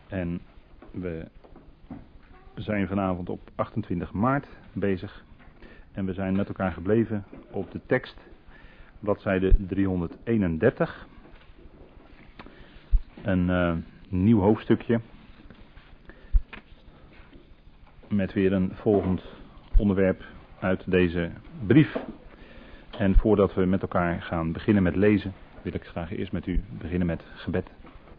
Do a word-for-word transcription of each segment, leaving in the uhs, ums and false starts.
En we zijn vanavond op achtentwintig maart bezig. En we zijn met elkaar gebleven op de tekst, bladzijde driehonderdeenendertig. Een uh, nieuw hoofdstukje. Met weer een volgend onderwerp uit deze brief. En voordat we met elkaar gaan beginnen met lezen, wil ik graag eerst met u beginnen met gebed.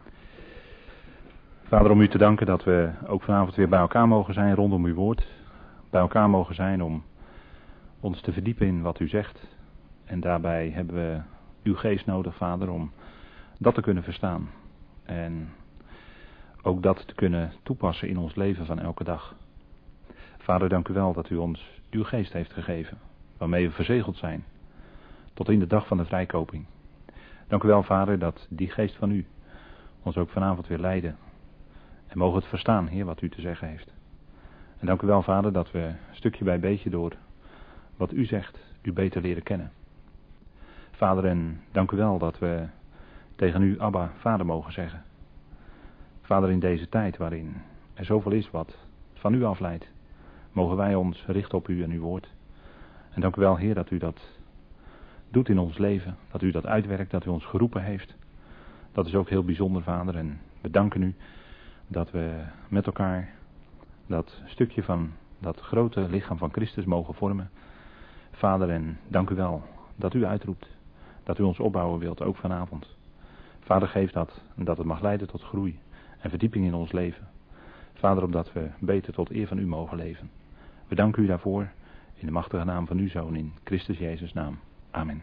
Vader, om u te danken dat we ook vanavond weer bij elkaar mogen zijn rondom uw woord. Bij elkaar mogen zijn om ons te verdiepen in wat u zegt. En daarbij hebben we uw geest nodig, Vader, om dat te kunnen verstaan. En ook dat te kunnen toepassen in ons leven van elke dag. Vader, dank u wel dat u ons uw geest heeft gegeven, waarmee we verzegeld zijn, tot in de dag van de vrijkoping. Dank u wel, Vader, dat die geest van u ons ook vanavond weer leiden. En mogen het verstaan, Heer, wat u te zeggen heeft. En dank u wel, Vader, dat we stukje bij beetje door wat u zegt, u beter leren kennen. Vader, en dank u wel dat we tegen u Abba, Vader, mogen zeggen. Vader, in deze tijd waarin er zoveel is wat van u afleidt, mogen wij ons richten op u en uw woord. En dank u wel, Heer, dat u dat doet in ons leven, dat u dat uitwerkt, dat u ons geroepen heeft. Dat is ook heel bijzonder, Vader, en we danken u dat we met elkaar dat stukje van dat grote lichaam van Christus mogen vormen. Vader, en dank u wel dat u uitroept, dat u ons opbouwen wilt, ook vanavond. Vader, geef dat, en dat het mag leiden tot groei en verdieping in ons leven. Vader, opdat we beter tot eer van u mogen leven. We danken u daarvoor, in de machtige naam van uw Zoon, in Christus Jezus' naam. Amen.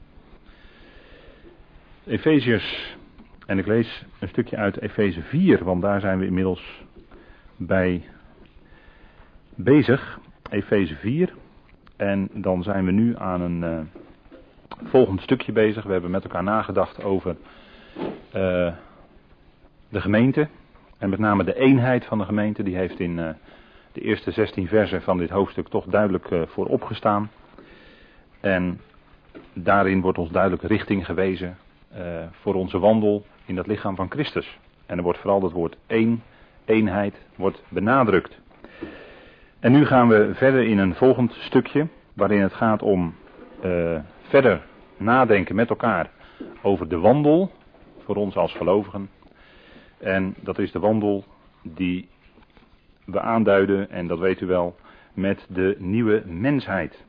Efeziërs, en ik lees een stukje uit Efeze vier, want daar zijn we inmiddels bij bezig. Efeze vier, en dan zijn we nu aan een uh, volgend stukje bezig. We hebben met elkaar nagedacht over uh, de gemeente. En met name de eenheid van de gemeente, die heeft in uh, de eerste zestien versen van dit hoofdstuk toch duidelijk uh, voorop gestaan. En daarin wordt ons duidelijk richting gewezen uh, voor onze wandel in het lichaam van Christus. En er wordt vooral het woord één, eenheid, wordt benadrukt. En nu gaan we verder in een volgend stukje, waarin het gaat om uh, verder nadenken met elkaar over de wandel, voor ons als gelovigen. En dat is de wandel die we aanduiden, en dat weet u wel, met de nieuwe mensheid.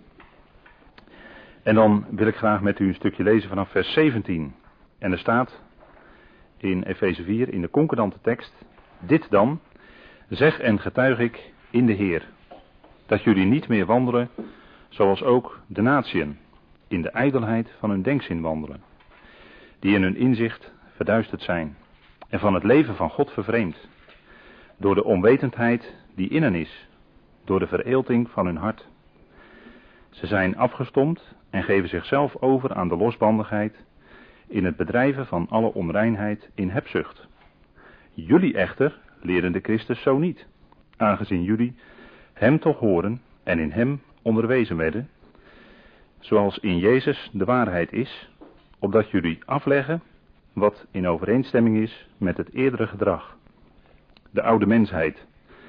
En dan wil ik graag met u een stukje lezen vanaf vers zeventien. En er staat in Efeze vier, in de concordante tekst: dit dan, zeg en getuig ik in de Heer, dat jullie niet meer wandelen zoals ook de natieën, in de ijdelheid van hun denkzin wandelen, die in hun inzicht verduisterd zijn en van het leven van God vervreemd, door de onwetendheid die in hen is, door de vereelting van hun hart. Ze zijn afgestompt en geven zichzelf over aan de losbandigheid, in het bedrijven van alle onreinheid in hebzucht. Jullie echter leren de Christus zo niet, aangezien jullie hem toch horen en in hem onderwezen werden, zoals in Jezus de waarheid is, opdat jullie afleggen wat in overeenstemming is met het eerdere gedrag, de oude mensheid,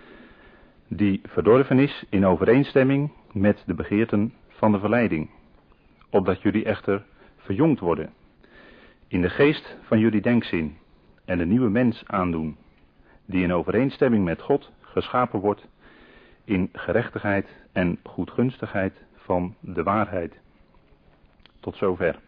die verdorven is in overeenstemming met de begeerten van de verleiding, opdat jullie echter verjongd worden in de geest van jullie denkzin en de nieuwe mens aandoen, die in overeenstemming met God geschapen wordt in gerechtigheid en goedgunstigheid van de waarheid. Tot zover.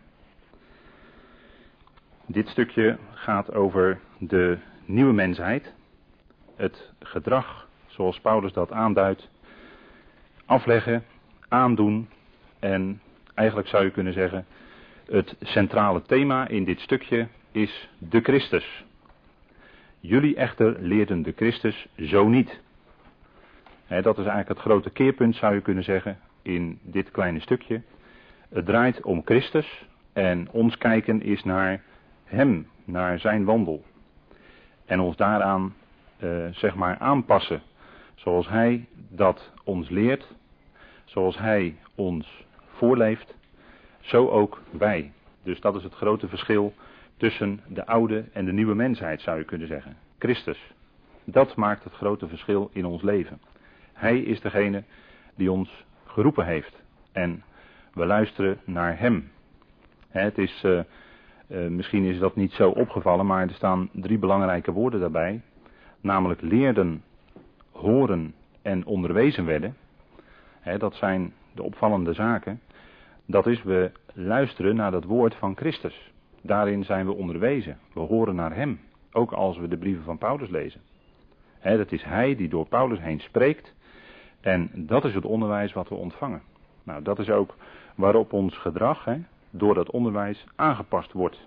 Dit stukje gaat over de nieuwe mensheid, het gedrag zoals Paulus dat aanduidt, afleggen, aandoen, en eigenlijk zou je kunnen zeggen, het centrale thema in dit stukje is de Christus. Jullie echter leerden de Christus zo niet. He, dat is eigenlijk het grote keerpunt, zou je kunnen zeggen, in dit kleine stukje. Het draait om Christus en ons kijken is naar hem, naar zijn wandel. En ons daaraan, uh, zeg maar, aanpassen. Zoals hij dat ons leert, zoals hij ons voorleeft, zo ook wij. Dus dat is het grote verschil tussen de oude en de nieuwe mensheid, zou je kunnen zeggen. Christus. Dat maakt het grote verschil in ons leven. Hij is degene die ons geroepen heeft. En we luisteren naar hem. Het is, uh, uh, misschien is dat niet zo opgevallen, maar er staan drie belangrijke woorden daarbij. Namelijk leerden, horen en onderwezen werden. He, dat zijn de opvallende zaken. Dat is, we luisteren naar dat woord van Christus. Daarin zijn we onderwezen. We horen naar hem. Ook als we de brieven van Paulus lezen. He, dat is hij die door Paulus heen spreekt. En dat is het onderwijs wat we ontvangen. Nou, dat is ook waarop ons gedrag, he, door dat onderwijs aangepast wordt.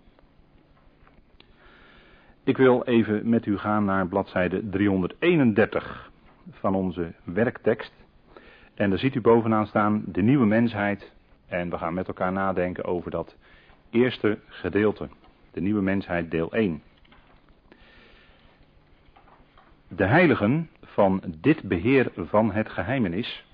Ik wil even met u gaan naar bladzijde driehonderdeenendertig van onze werktekst. En daar ziet u bovenaan staan de nieuwe mensheid. En we gaan met elkaar nadenken over dat eerste gedeelte. De nieuwe mensheid deel één. De heiligen van dit beheer van het geheimenis.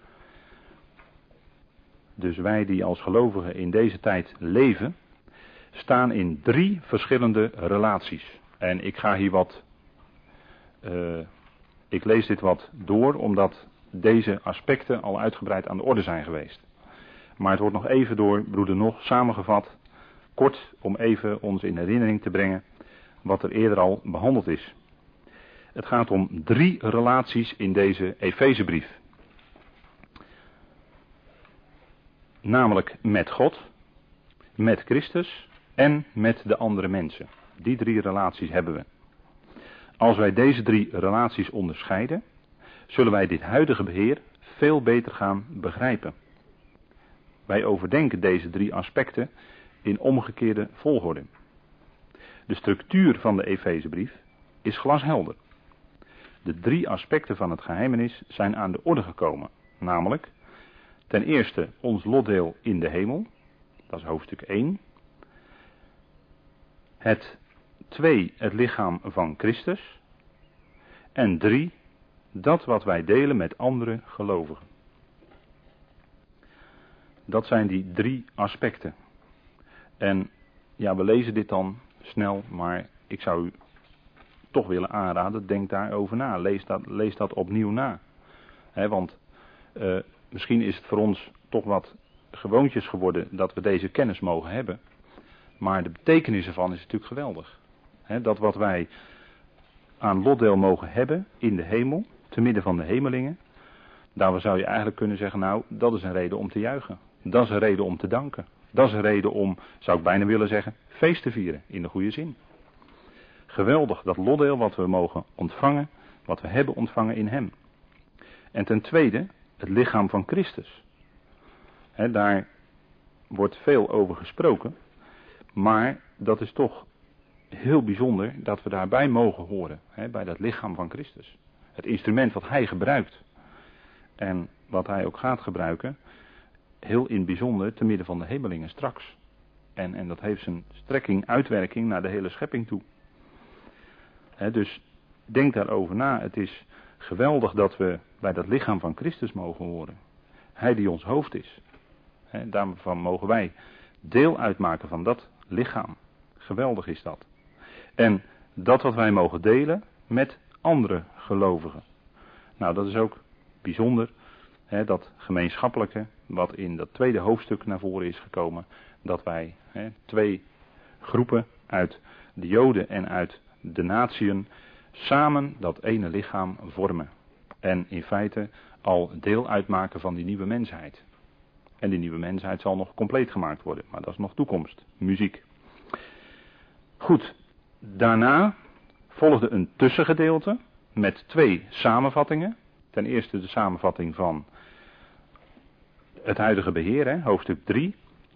Dus wij die als gelovigen in deze tijd leven, staan in drie verschillende relaties. En ik ga hier wat, uh, ik lees dit wat door, omdat deze aspecten al uitgebreid aan de orde zijn geweest. Maar het wordt nog even door broeder Nog samengevat, kort om even ons in herinnering te brengen wat er eerder al behandeld is. Het gaat om drie relaties in deze Efezebrief. Namelijk met God, met Christus en met de andere mensen. Die drie relaties hebben we. Als wij deze drie relaties onderscheiden, zullen wij dit huidige beheer veel beter gaan begrijpen. Wij overdenken deze drie aspecten in omgekeerde volgorde. De structuur van de Efezebrief is glashelder. De drie aspecten van het geheimenis zijn aan de orde gekomen. Namelijk, ten eerste ons lotdeel in de hemel. Dat is hoofdstuk één. Het twee, het lichaam van Christus. En drie, dat wat wij delen met andere gelovigen. Dat zijn die drie aspecten. En ja, we lezen dit dan snel, maar ik zou u toch willen aanraden, denk daarover na. Lees dat, lees dat opnieuw na. He, want uh, misschien is het voor ons toch wat gewoontjes geworden dat we deze kennis mogen hebben. Maar de betekenis ervan is natuurlijk geweldig. He, dat wat wij aan lotdeel mogen hebben in de hemel, te midden van de hemelingen. Daar zou je eigenlijk kunnen zeggen, nou, dat is een reden om te juichen. Dat is een reden om te danken. Dat is een reden om, zou ik bijna willen zeggen, feest te vieren, in de goede zin. Geweldig, dat lotdeel wat we mogen ontvangen, wat we hebben ontvangen in hem. En ten tweede, het lichaam van Christus. He, daar wordt veel over gesproken, maar dat is toch heel bijzonder dat we daarbij mogen horen, he, bij dat lichaam van Christus. Het instrument wat hij gebruikt en wat hij ook gaat gebruiken, heel in bijzonder te midden van de hemelingen straks. En, en dat heeft zijn strekking, uitwerking naar de hele schepping toe. He, dus denk daarover na. Het is geweldig dat we bij dat lichaam van Christus mogen horen. Hij die ons hoofd is. He, daarvan mogen wij deel uitmaken van dat lichaam. Geweldig is dat. En dat wat wij mogen delen met andere gelovigen. Nou, dat is ook bijzonder. He, dat gemeenschappelijke wat in dat tweede hoofdstuk naar voren is gekomen. Dat wij he, twee groepen uit de Joden en uit de natieën samen dat ene lichaam vormen. En in feite al deel uitmaken van die nieuwe mensheid. En die nieuwe mensheid zal nog compleet gemaakt worden. Maar dat is nog toekomst. Muziek. Goed. Daarna volgde een tussengedeelte met twee samenvattingen. Ten eerste de samenvatting van het huidige beheer, hè, hoofdstuk drie.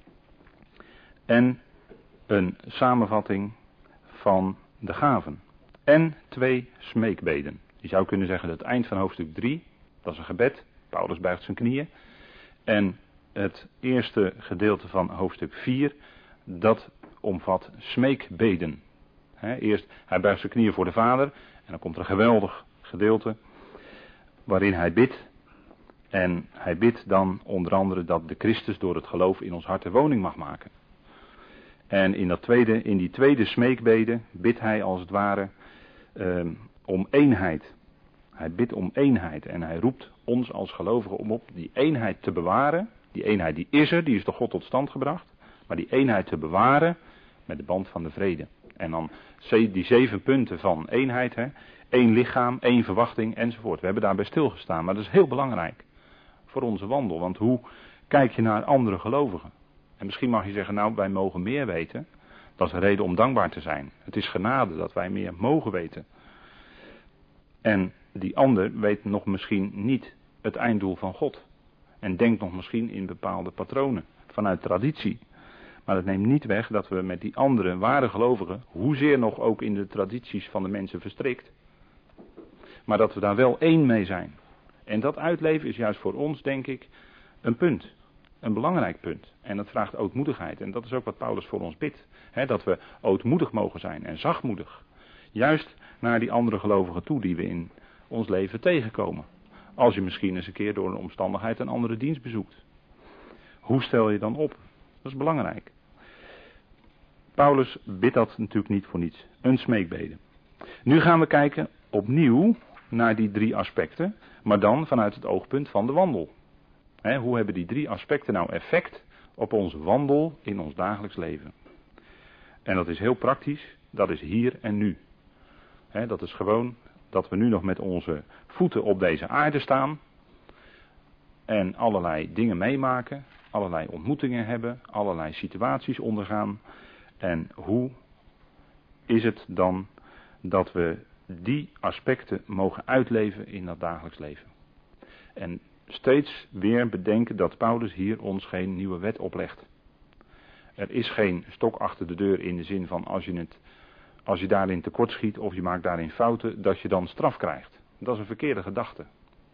En een samenvatting van de gaven. En twee smeekbeden. Je zou kunnen zeggen dat het eind van hoofdstuk drie, dat is een gebed. Paulus buigt zijn knieën. En het eerste gedeelte van hoofdstuk vier, dat omvat smeekbeden. He, eerst, hij buigt zijn knieën voor de Vader. En dan komt er een geweldig gedeelte waarin hij bidt. En hij bidt dan onder andere dat de Christus door het geloof in ons hart de woning mag maken. En in, dat tweede, in die tweede smeekbede bidt hij als het ware uh, om eenheid. Hij bidt om eenheid en hij roept ons als gelovigen om op die eenheid te bewaren. Die eenheid die is er, die is door God tot stand gebracht. Maar die eenheid te bewaren met de band van de vrede. En dan die zeven punten van eenheid. Hè? Eén lichaam, één verwachting enzovoort. We hebben daarbij stilgestaan, maar dat is heel belangrijk voor onze wandel. Want hoe kijk je naar andere gelovigen? En misschien mag je zeggen, nou wij mogen meer weten. Dat is een reden om dankbaar te zijn. Het is genade dat wij meer mogen weten. En die ander weet nog misschien niet het einddoel van God. En denkt nog misschien in bepaalde patronen vanuit traditie. Maar dat neemt niet weg dat we met die andere ware gelovigen, hoezeer nog ook in de tradities van de mensen verstrikt, maar dat we daar wel één mee zijn. En dat uitleven is juist voor ons, denk ik, een punt. Een belangrijk punt. En dat vraagt ootmoedigheid. En dat is ook wat Paulus voor ons bidt. He, dat we ootmoedig mogen zijn en zachtmoedig. Juist naar die andere gelovigen toe die we in ons leven tegenkomen. Als je misschien eens een keer door een omstandigheid een andere dienst bezoekt. Hoe stel je dan op? Dat is belangrijk. Paulus bidt dat natuurlijk niet voor niets. Een smeekbede. Nu gaan we kijken opnieuw naar die drie aspecten. Maar dan vanuit het oogpunt van de wandel. He, hoe hebben die drie aspecten nou effect op onze wandel in ons dagelijks leven? En dat is heel praktisch. Dat is hier en nu. He, dat is gewoon dat we nu nog met onze voeten op deze aarde staan. En allerlei dingen meemaken. Allerlei ontmoetingen hebben. Allerlei situaties ondergaan. En hoe is het dan dat we die aspecten mogen uitleven in dat dagelijks leven? En steeds weer bedenken dat Paulus hier ons geen nieuwe wet oplegt. Er is geen stok achter de deur in de zin van als je, het, als je daarin tekortschiet of je maakt daarin fouten, dat je dan straf krijgt. Dat is een verkeerde gedachte.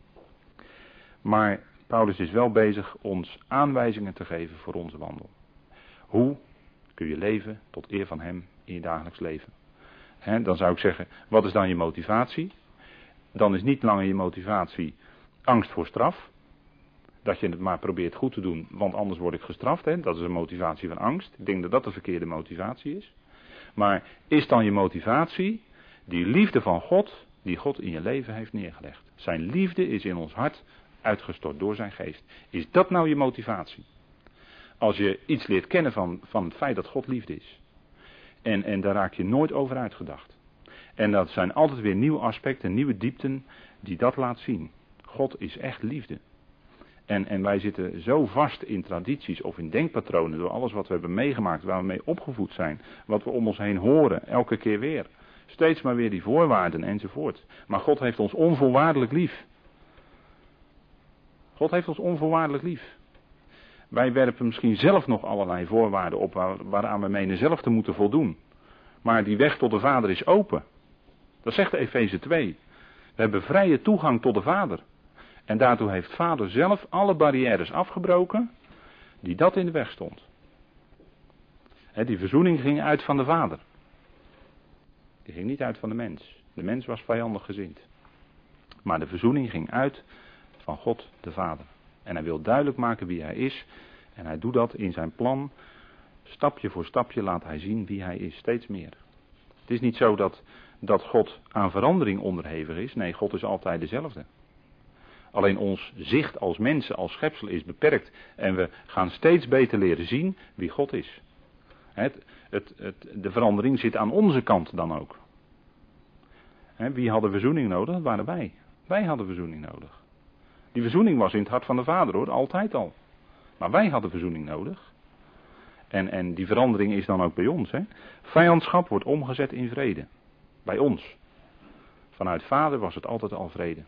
Maar Paulus is wel bezig ons aanwijzingen te geven voor onze wandel. Hoe kun je leven tot eer van hem in je dagelijks leven? He, dan zou ik zeggen, wat is dan je motivatie? Dan is niet langer je motivatie angst voor straf. Dat je het maar probeert goed te doen, want anders word ik gestraft. He. Dat is een motivatie van angst. Ik denk dat dat de verkeerde motivatie is. Maar is dan je motivatie die liefde van God, die God in je leven heeft neergelegd? Zijn liefde is in ons hart uitgestort door zijn geest. Is dat nou je motivatie? Als je iets leert kennen van, van het feit dat God liefde is. En, en daar raak je nooit over uitgedacht. En dat zijn altijd weer nieuwe aspecten, nieuwe diepten die dat laat zien. God is echt liefde. En, en wij zitten zo vast in tradities of in denkpatronen door alles wat we hebben meegemaakt, waar we mee opgevoed zijn. Wat we om ons heen horen, elke keer weer. Steeds maar weer die voorwaarden enzovoort. Maar God heeft ons onvoorwaardelijk lief. God heeft ons onvoorwaardelijk lief. Wij werpen misschien zelf nog allerlei voorwaarden op waar, waaraan we menen zelf te moeten voldoen. Maar die weg tot de Vader is open. Dat zegt Efeze twee. We hebben vrije toegang tot de Vader. En daartoe heeft Vader zelf alle barrières afgebroken die dat in de weg stond. He, die verzoening ging uit van de Vader. Die ging niet uit van de mens. De mens was vijandig gezind. Maar de verzoening ging uit van God de Vader. En hij wil duidelijk maken wie hij is. En hij doet dat in zijn plan. Stapje voor stapje laat hij zien wie hij is. Steeds meer. Het is niet zo dat, dat God aan verandering onderhevig is. Nee, God is altijd dezelfde. Alleen ons zicht als mensen, als schepsel is beperkt. En we gaan steeds beter leren zien wie God is. Het, het, het, de verandering zit aan onze kant dan ook. He, wie hadden verzoening nodig? Dat waren wij. Wij hadden verzoening nodig. Die verzoening was in het hart van de Vader hoor, altijd al. Maar wij hadden verzoening nodig. En, en die verandering is dan ook bij ons. Hè? Vijandschap wordt omgezet in vrede. Bij ons. Vanuit Vader was het altijd al vrede.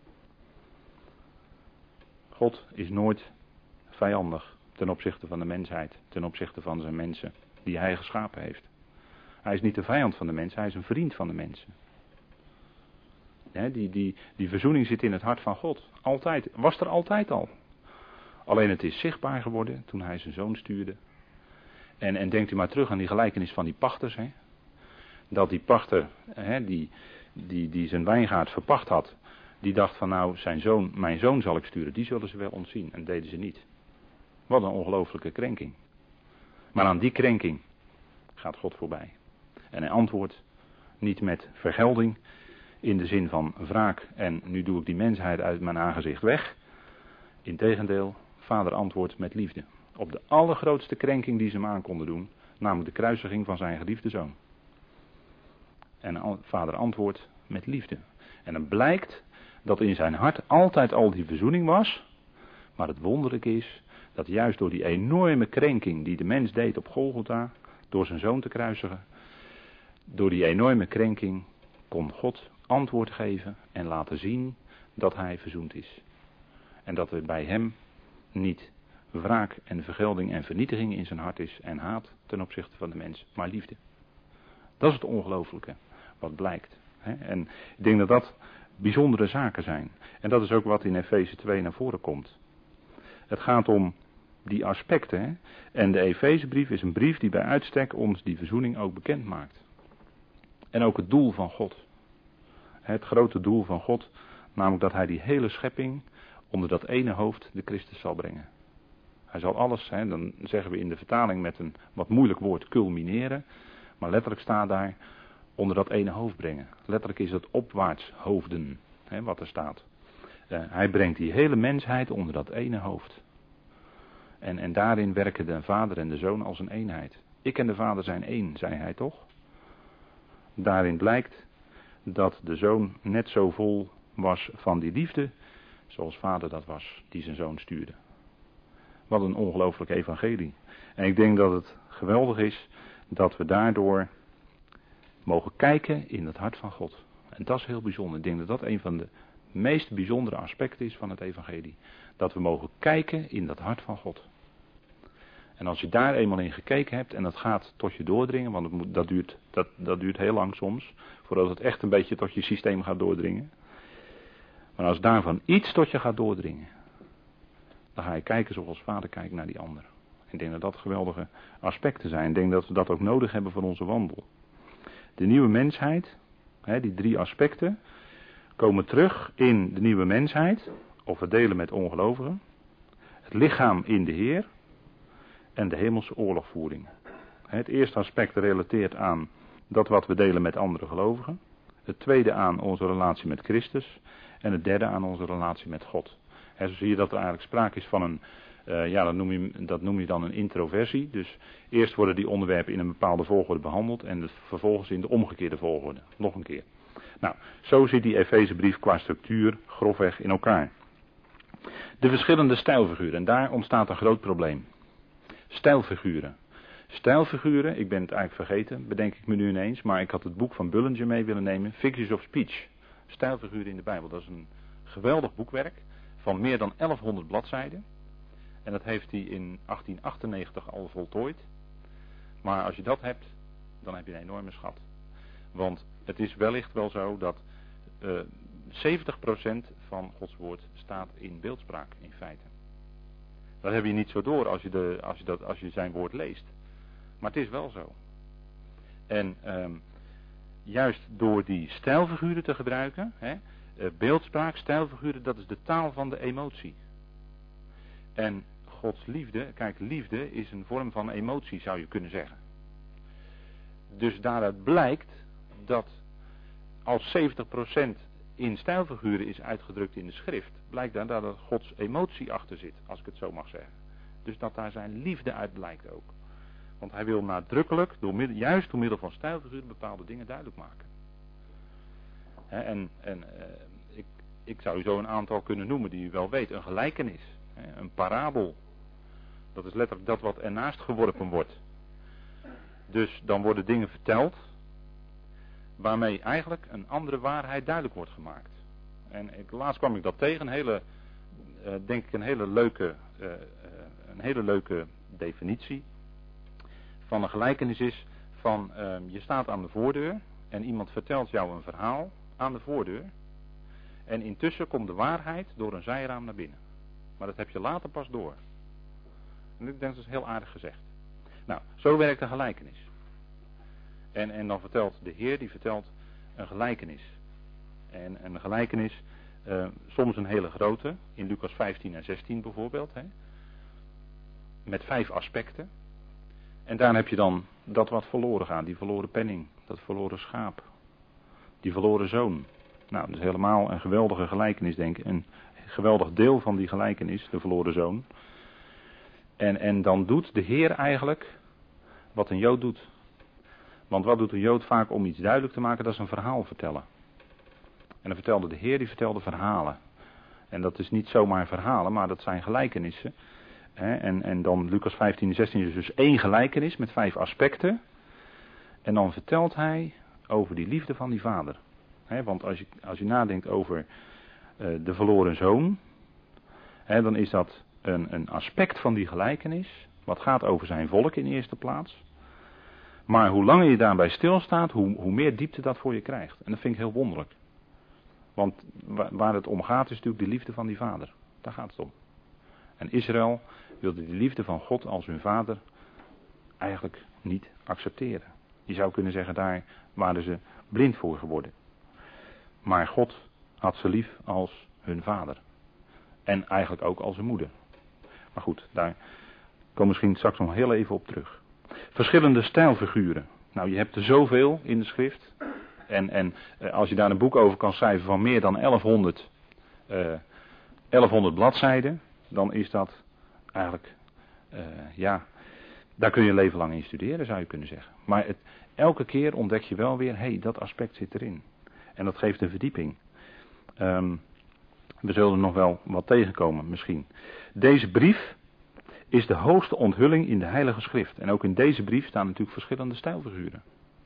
God is nooit vijandig ten opzichte van de mensheid. Ten opzichte van zijn mensen die hij geschapen heeft. Hij is niet de vijand van de mensen, hij is een vriend van de mensen. Ja, die, die, die verzoening zit in het hart van God. Altijd. Was er altijd al. Alleen het is zichtbaar geworden toen hij zijn zoon stuurde. En, en denkt u maar terug aan die gelijkenis van die pachters. Hè? Dat die pachter hè, die, die, die zijn wijngaard verpacht had. Die dacht van nou zijn zoon, mijn zoon zal ik sturen. Die zullen ze wel ontzien. En deden ze niet. Wat een ongelooflijke krenking. Maar aan die krenking gaat God voorbij. En hij antwoordt niet met vergelding. in de zin van wraak en nu doe ik die mensheid uit mijn aangezicht weg. Integendeel, vader antwoordt met liefde. Op de allergrootste krenking die ze hem aan konden doen, namelijk de kruisiging van zijn geliefde zoon. En vader antwoordt met liefde. En dan blijkt dat in zijn hart altijd al die verzoening was. Maar het wonderlijke is dat juist door die enorme krenking die de mens deed op Golgotha, door zijn zoon te kruisigen, door die enorme krenking kon God antwoord geven en laten zien dat hij verzoend is. En dat er bij hem niet wraak en vergelding en vernietiging in zijn hart is en haat ten opzichte van de mens, maar liefde. Dat is het ongelooflijke wat blijkt. En ik denk dat dat bijzondere zaken zijn. En dat is ook wat in Efeze twee naar voren komt. Het gaat om die aspecten. Hè? En de Efezebrief is een brief die bij uitstek ons die verzoening ook bekend maakt. En ook het doel van God. Het grote doel van God, namelijk dat hij die hele schepping onder dat ene hoofd, de Christus, zal brengen. Hij zal alles, hè, dan zeggen we in de vertaling met een wat moeilijk woord, culmineren. Maar letterlijk staat daar onder dat ene hoofd brengen. Letterlijk is het opwaarts hoofden, hè, wat er staat. Uh, hij brengt die hele mensheid onder dat ene hoofd. En, en daarin werken de vader en de zoon als een eenheid. Ik en de vader zijn één, zei hij toch? Daarin blijkt dat de zoon net zo vol was van die liefde, zoals vader dat was, die zijn zoon stuurde. Wat een ongelooflijk evangelie. En ik denk dat het geweldig is dat we daardoor mogen kijken in het hart van God. En dat is heel bijzonder. Ik denk dat dat een van de meest bijzondere aspecten is van het evangelie. Dat we mogen kijken in dat hart van God. En als je daar eenmaal in gekeken hebt en dat gaat tot je doordringen, want het moet, dat, duurt, dat, dat duurt heel lang soms, voordat het echt een beetje tot je systeem gaat doordringen. Maar als daarvan iets tot je gaat doordringen, dan ga je kijken zoals vader kijkt naar die ander. Ik denk dat dat geweldige aspecten zijn. Ik denk dat we dat ook nodig hebben voor onze wandel. De nieuwe mensheid, hè, die drie aspecten, komen terug in de nieuwe mensheid, of we delen met ongelovigen, het lichaam in de Heer en de hemelse oorlogvoering. Het eerste aspect relateert aan dat wat we delen met andere gelovigen. Het tweede aan onze relatie met Christus. En het derde aan onze relatie met God. En zo zie je dat er eigenlijk sprake is van een, uh, ja dat noem, je, dat noem je dan een introversie. Dus eerst worden die onderwerpen in een bepaalde volgorde behandeld en het vervolgens in de omgekeerde volgorde. Nog een keer. Nou, zo zit die Efezebrief qua structuur grofweg in elkaar. De verschillende stijlfiguren, en daar ontstaat een groot probleem. Stijlfiguren. Stijlfiguren, ik ben het eigenlijk vergeten, bedenk ik me nu ineens, maar ik had het boek van Bullinger mee willen nemen, Figures of Speech. Stijlfiguren in de Bijbel, dat is een geweldig boekwerk van meer dan elfhonderd bladzijden. En dat heeft hij in achttien achtennegentig al voltooid. Maar als je dat hebt, dan heb je een enorme schat. Want het is wellicht wel zo dat uh, zeventig procent van Gods woord staat in beeldspraak in feite. Dat heb je niet zo door als je, de, als je, dat, als je zijn woord leest. Maar het is wel zo. En um, juist door die stijlfiguren te gebruiken, hè, uh, beeldspraak, stijlfiguren, dat is de taal van de emotie. En Gods liefde, kijk, liefde is een vorm van emotie, zou je kunnen zeggen. Dus daaruit blijkt dat als zeventig procent in stijlfiguren is uitgedrukt in de schrift, blijkt daar dat er Gods emotie achter zit, als ik het zo mag zeggen. Dus dat daar zijn liefde uit blijkt ook. Want hij wil nadrukkelijk, door middel, juist door middel van stijlfiguren, bepaalde dingen duidelijk maken. He, en en uh, ik, ik zou u zo een aantal kunnen noemen die u wel weet. Een gelijkenis, he, een parabel. Dat is letterlijk dat wat ernaast geworpen wordt. Dus dan worden dingen verteld waarmee eigenlijk een andere waarheid duidelijk wordt gemaakt. En ik, laatst kwam ik dat tegen, een hele, uh, denk ik een hele leuke, uh, uh, een hele leuke definitie van een gelijkenis is van uh, je staat aan de voordeur en iemand vertelt jou een verhaal aan de voordeur en intussen komt de waarheid door een zijraam naar binnen. Maar dat heb je later pas door. En ik denk dat is heel aardig gezegd. Nou, zo werkt een gelijkenis. En, en dan vertelt de Heer, die vertelt een gelijkenis. En, en een gelijkenis, uh, soms een hele grote, in Lucas vijftien en zestien bijvoorbeeld. Hè, met vijf aspecten. En daar heb je dan dat wat verloren gaat, die verloren penning, dat verloren schaap, die verloren zoon. Nou, dat is helemaal een geweldige gelijkenis, denk ik. Een geweldig deel van die gelijkenis, de verloren zoon. En, en dan doet de Heer eigenlijk wat een Jood doet. Want wat doet een Jood vaak om iets duidelijk te maken? Dat is een verhaal vertellen. En dan vertelde de Heer, die vertelde verhalen. En dat is niet zomaar verhalen, maar dat zijn gelijkenissen. En, en dan Lucas vijftien en zestien is dus één gelijkenis met vijf aspecten. En dan vertelt hij over die liefde van die vader. Want als je, als je nadenkt over uh, de verloren zoon, dan is dat een, een aspect van die gelijkenis. Wat gaat over zijn volk in eerste plaats. Maar hoe langer je daarbij stilstaat, hoe, hoe meer diepte dat voor je krijgt. En dat vind ik heel wonderlijk. Want waar het om gaat is natuurlijk de liefde van die vader. Daar gaat het om. En Israël wilde die liefde van God als hun vader eigenlijk niet accepteren. Je zou kunnen zeggen, daar waren ze blind voor geworden. Maar God had ze lief als hun vader. En eigenlijk ook als hun moeder. Maar goed, daar komen we misschien straks nog heel even op terug. Verschillende stijlfiguren. Nou, je hebt er zoveel in de schrift. En, en als je daar een boek over kan schrijven van meer dan elfhonderd, uh, elfhonderd bladzijden, dan is dat eigenlijk, uh, ja, daar kun je een leven lang in studeren, zou je kunnen zeggen. Maar het, elke keer ontdek je wel weer, hé, hey, dat aspect zit erin. En dat geeft een verdieping. Um, we zullen er nog wel wat tegenkomen misschien. Deze brief is de hoogste onthulling in de Heilige Schrift. En ook in deze brief staan natuurlijk verschillende stijlfiguren.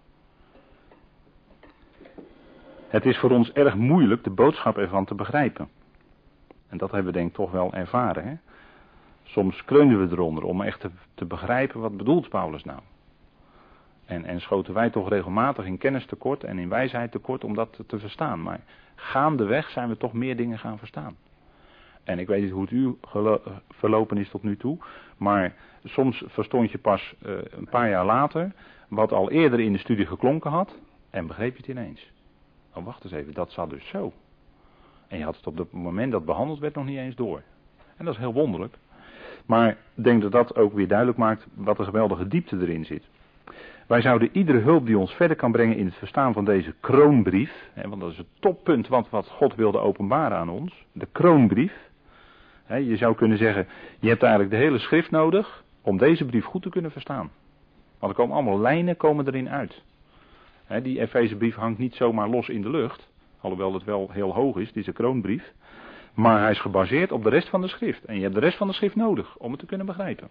Het is voor ons erg moeilijk de boodschap ervan te begrijpen. En dat hebben we denk ik toch wel ervaren. Hè? Soms kreunen we eronder om echt te, te begrijpen wat bedoelt Paulus nou. En, en schoten wij toch regelmatig in kennis tekort en in wijsheid tekort om dat te, te verstaan. Maar gaandeweg zijn we toch meer dingen gaan verstaan. En ik weet niet hoe het u gelo- verlopen is tot nu toe. Maar soms verstond je pas uh, een paar jaar later wat al eerder in de studie geklonken had. En begreep je het ineens. Oh, wacht eens even, dat zat dus zo. En je had het op het moment dat het behandeld werd nog niet eens door. En dat is heel wonderlijk. Maar ik denk dat dat ook weer duidelijk maakt wat een geweldige diepte erin zit. Wij zouden iedere hulp die ons verder kan brengen in het verstaan van deze kroonbrief. Hè, want dat is het toppunt wat, wat God wilde openbaren aan ons. De kroonbrief. Hè, je zou kunnen zeggen, je hebt eigenlijk de hele schrift nodig om deze brief goed te kunnen verstaan. Want er komen allemaal lijnen komen erin uit. Hè, die Efezebrief hangt niet zomaar los in de lucht. Alhoewel het wel heel hoog is, deze kroonbrief. Maar hij is gebaseerd op de rest van de schrift. En je hebt de rest van de schrift nodig om het te kunnen begrijpen.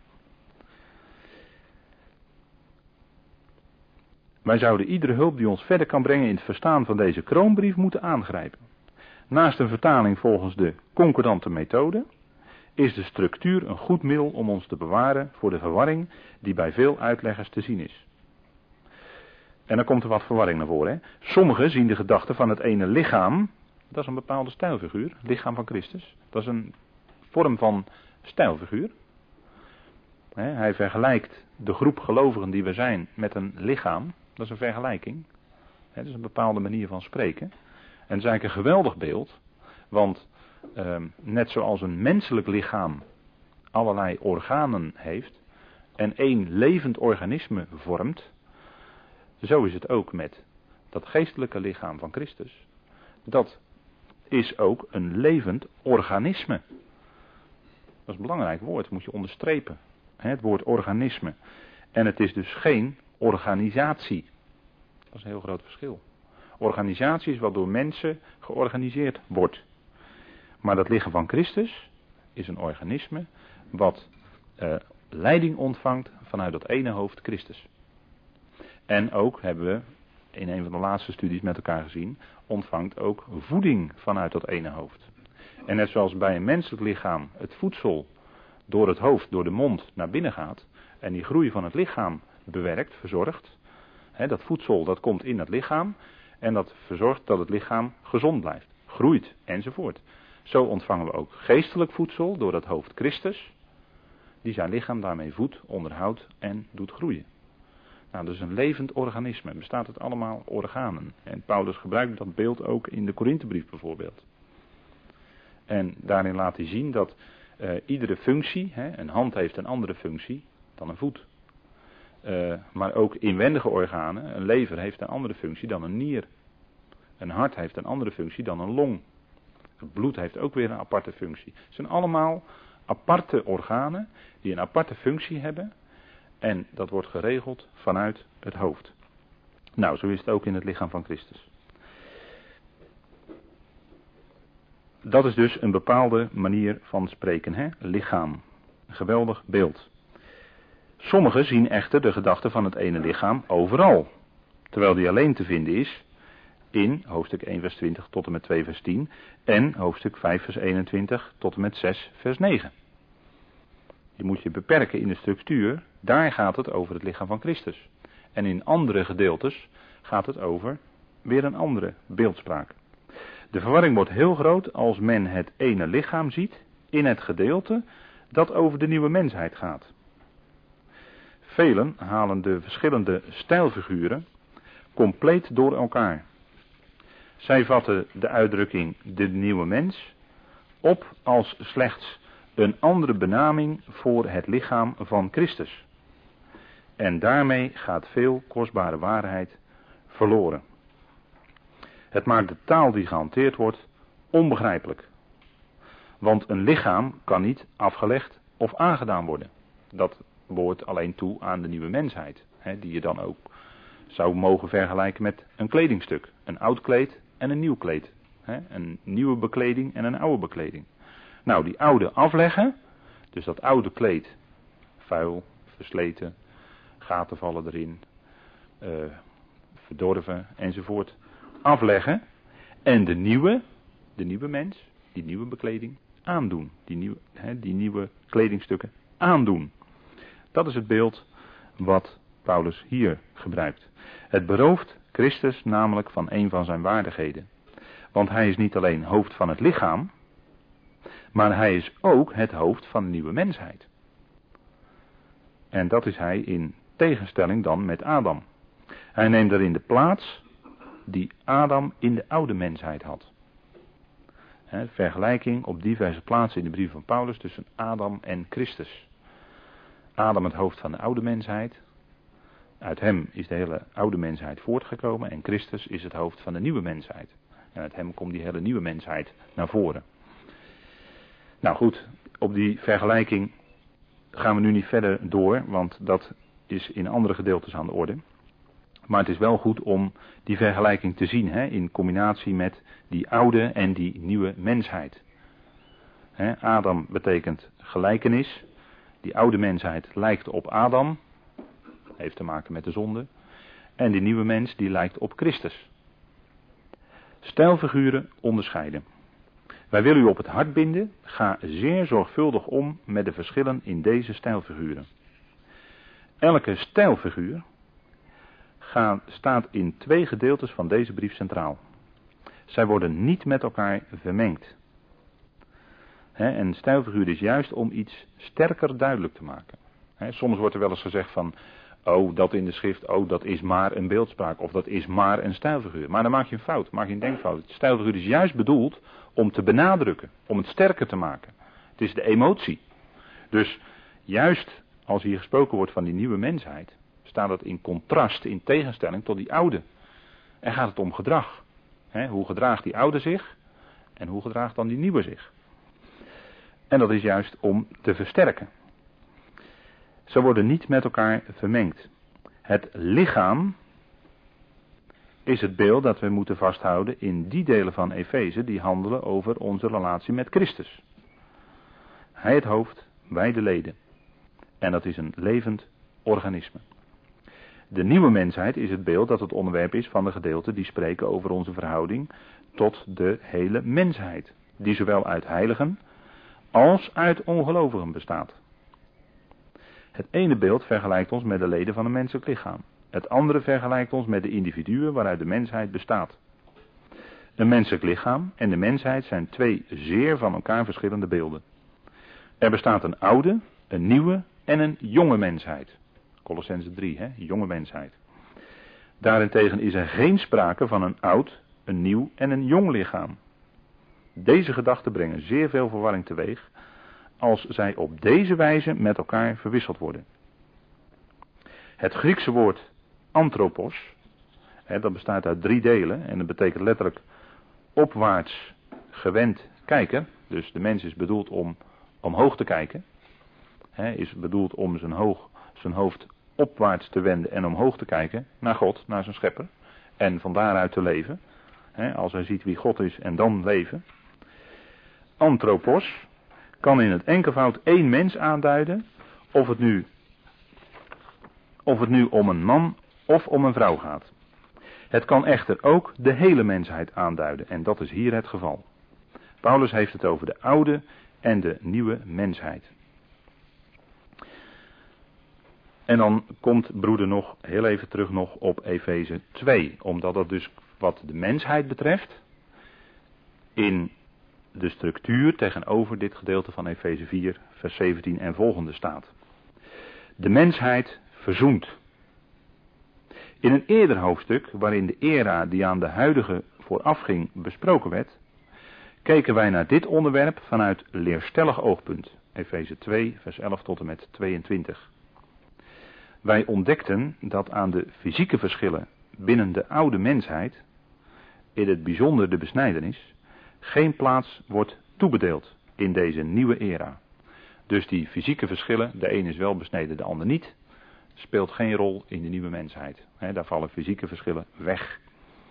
Wij zouden iedere hulp die ons verder kan brengen in het verstaan van deze kroonbrief moeten aangrijpen. Naast een vertaling volgens de concordante methode is de structuur een goed middel om ons te bewaren voor de verwarring die bij veel uitleggers te zien is. En dan komt er wat verwarring naar voren. Hè? Sommigen zien de gedachte van het ene lichaam, dat is een bepaalde stijlfiguur, lichaam van Christus. Dat is een vorm van stijlfiguur. Hè, hij vergelijkt de groep gelovigen die we zijn met een lichaam. Dat is een vergelijking. Hè, dat is een bepaalde manier van spreken. En het is eigenlijk een geweldig beeld. Want eh, net zoals een menselijk lichaam allerlei organen heeft en één levend organisme vormt, zo is het ook met dat geestelijke lichaam van Christus. Dat is ook een levend organisme. Dat is een belangrijk woord, dat moet je onderstrepen. Het woord organisme. En het is dus geen organisatie. Dat is een heel groot verschil. Organisatie is wat door mensen georganiseerd wordt. Maar dat lichaam van Christus is een organisme wat uh, leiding ontvangt vanuit dat ene hoofd Christus. En ook hebben we in een van de laatste studies met elkaar gezien, ontvangt ook voeding vanuit dat ene hoofd. En net zoals bij een menselijk lichaam het voedsel door het hoofd, door de mond naar binnen gaat en die groei van het lichaam bewerkt, verzorgt. Hè, dat voedsel dat komt in het lichaam en dat verzorgt dat het lichaam gezond blijft, groeit enzovoort. Zo ontvangen we ook geestelijk voedsel door het hoofd Christus, die zijn lichaam daarmee voedt, onderhoudt en doet groeien. Nou, dat is een levend organisme, bestaat uit allemaal organen. En Paulus gebruikt dat beeld ook in de Korinthebrief bijvoorbeeld. En daarin laat hij zien dat uh, iedere functie, hè, een hand heeft een andere functie dan een voet. Uh, maar ook inwendige organen, een lever heeft een andere functie dan een nier. Een hart heeft een andere functie dan een long. Het bloed heeft ook weer een aparte functie. Het zijn allemaal aparte organen die een aparte functie hebben. En dat wordt geregeld vanuit het hoofd. Nou, zo is het ook in het lichaam van Christus. Dat is dus een bepaalde manier van spreken, hè? Lichaam. Een geweldig beeld. Sommigen zien echter de gedachte van het ene lichaam overal. Terwijl die alleen te vinden is in hoofdstuk één vers twintig tot en met twee vers tien. En hoofdstuk vijf vers eenentwintig tot en met zes vers negen. Je moet je beperken in de structuur. Daar gaat het over het lichaam van Christus. En in andere gedeeltes gaat het over weer een andere beeldspraak. De verwarring wordt heel groot als men het ene lichaam ziet in het gedeelte dat over de nieuwe mensheid gaat. Velen halen de verschillende stijlfiguren compleet door elkaar. Zij vatten de uitdrukking de nieuwe mens op als slechts een andere benaming voor het lichaam van Christus. En daarmee gaat veel kostbare waarheid verloren. Het maakt de taal die gehanteerd wordt onbegrijpelijk. Want een lichaam kan niet afgelegd of aangedaan worden. Dat behoort alleen toe aan de nieuwe mensheid. Hè, die je dan ook zou mogen vergelijken met een kledingstuk. Een oud kleed en een nieuw kleed. Hè, een nieuwe bekleding en een oude bekleding. Nou, die oude afleggen. Dus dat oude kleed. Vuil, versleten. Gaten vallen erin. Uh, verdorven enzovoort. Afleggen. En de nieuwe. De nieuwe mens. Die nieuwe bekleding. Aandoen. Die nieuwe, hè, die nieuwe kledingstukken aandoen. Dat is het beeld wat Paulus hier gebruikt. Het berooft Christus namelijk van een van zijn waardigheden. Want hij is niet alleen hoofd van het lichaam, maar hij is ook het hoofd van de nieuwe mensheid. En dat is hij in tegenstelling dan met Adam. Hij neemt daarin de plaats die Adam in de oude mensheid had. He, vergelijking op diverse plaatsen in de brief van Paulus tussen Adam en Christus. Adam het hoofd van de oude mensheid. Uit hem is de hele oude mensheid voortgekomen. En Christus is het hoofd van de nieuwe mensheid. En uit hem komt die hele nieuwe mensheid naar voren. Nou goed, op die vergelijking gaan we nu niet verder door. Want dat is in andere gedeeltes aan de orde. Maar het is wel goed om die vergelijking te zien. Hè, in combinatie met die oude en die nieuwe mensheid. Hè, Adam betekent gelijkenis. Die oude mensheid lijkt op Adam. Heeft te maken met de zonde. En die nieuwe mens die lijkt op Christus. Stijlfiguren onderscheiden. Wij willen u op het hart binden. Ga zeer zorgvuldig om met de verschillen in deze stijlfiguren. Elke stijlfiguur gaat, staat in twee gedeeltes van deze brief centraal. Zij worden niet met elkaar vermengd. He, en stijlfiguur is juist om iets sterker duidelijk te maken. He, soms wordt er wel eens gezegd van, oh dat in de schrift, oh dat is maar een beeldspraak of dat is maar een stijlfiguur. Maar dan maak je een fout, maak je een denkfout. Het stijlfiguur is juist bedoeld om te benadrukken, om het sterker te maken. Het is de emotie. Dus juist als hier gesproken wordt van die nieuwe mensheid, staat het in contrast, in tegenstelling tot die oude. En gaat het om gedrag. He, hoe gedraagt die oude zich en hoe gedraagt dan die nieuwe zich? En dat is juist om te versterken. Ze worden niet met elkaar vermengd. Het lichaam is het beeld dat we moeten vasthouden in die delen van Efeze die handelen over onze relatie met Christus. Hij het hoofd, wij de leden. En dat is een levend organisme. De nieuwe mensheid is het beeld dat het onderwerp is van de gedeelten die spreken over onze verhouding tot de hele mensheid. Die zowel uit heiligen als uit ongelovigen bestaat. Het ene beeld vergelijkt ons met de leden van een menselijk lichaam. Het andere vergelijkt ons met de individuen waaruit de mensheid bestaat. Een menselijk lichaam en de mensheid zijn twee zeer van elkaar verschillende beelden. Er bestaat een oude, een nieuwe en een jonge mensheid. Colossenzen drie, hè, jonge mensheid. Daarentegen is er geen sprake van een oud, een nieuw en een jong lichaam. Deze gedachten brengen zeer veel verwarring teweeg als zij op deze wijze met elkaar verwisseld worden. Het Griekse woord anthropos He, dat bestaat uit drie delen en dat betekent letterlijk opwaarts gewend kijken. Dus de mens is bedoeld om omhoog te kijken. He, is bedoeld om zijn, hoog, zijn hoofd opwaarts te wenden en omhoog te kijken naar God, naar zijn schepper. En van daaruit te leven. He, als hij ziet wie God is en dan leven. Anthropos kan in het enkelvoud één mens aanduiden. Of het nu, of het nu om een man of om een vrouw gaat. Het kan echter ook de hele mensheid aanduiden. En dat is hier het geval. Paulus heeft het over de oude en de nieuwe mensheid. En dan komt broeder nog heel even terug nog op Efeze twee. Omdat dat dus wat de mensheid betreft in de structuur tegenover dit gedeelte van Efeze vier vers zeventien en volgende staat. De mensheid verzoent. In een eerder hoofdstuk waarin de era die aan de huidige voorafging besproken werd, keken wij naar dit onderwerp vanuit leerstellig oogpunt. Efeze twee vers elf tot en met tweeëntwintig. Wij ontdekten dat aan de fysieke verschillen binnen de oude mensheid, in het bijzonder de besnijdenis, geen plaats wordt toebedeeld in deze nieuwe era. Dus die fysieke verschillen, de een is wel besneden, de ander niet, speelt geen rol in de nieuwe mensheid. He, daar vallen fysieke verschillen weg.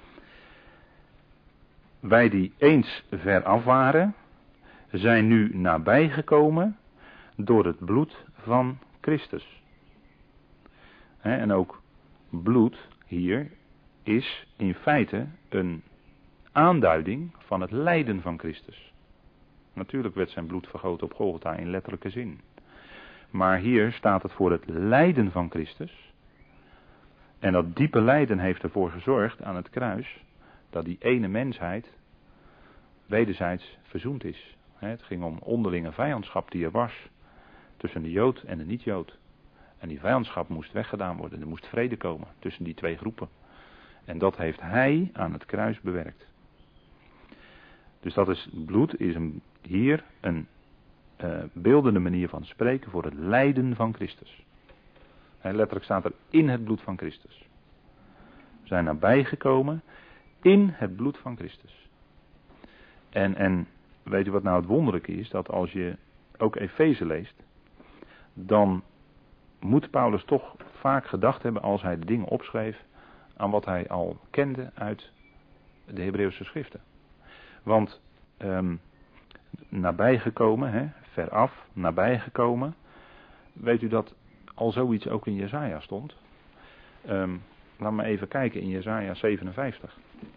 Wij die eens veraf waren, zijn nu nabijgekomen door het bloed van Christus. He, en ook bloed hier is in feite een aanduiding van het lijden van Christus. Natuurlijk werd zijn bloed vergoten op Golgotha in letterlijke zin. Maar hier staat het voor het lijden van Christus. En dat diepe lijden heeft ervoor gezorgd aan het kruis dat die ene mensheid wederzijds verzoend is. Het ging om onderlinge vijandschap die er was tussen de Jood en de niet-Jood. En die vijandschap moest weggedaan worden. Er moest vrede komen tussen die twee groepen. En dat heeft hij aan het kruis bewerkt. Dus dat is, bloed is een, hier een uh, beeldende manier van spreken voor het lijden van Christus. En letterlijk staat er in het bloed van Christus. We zijn nabijgekomen in het bloed van Christus. En, en weet u wat nou het wonderlijke is? Dat als je ook Efeze leest, dan moet Paulus toch vaak gedacht hebben als hij de dingen opschreef aan wat hij al kende uit de Hebreeuwse schriften. Want um, nabijgekomen, hè, veraf, nabijgekomen, weet u dat al zoiets ook in Jesaja stond? Um, laat me even kijken in Jesaja zevenenvijftig.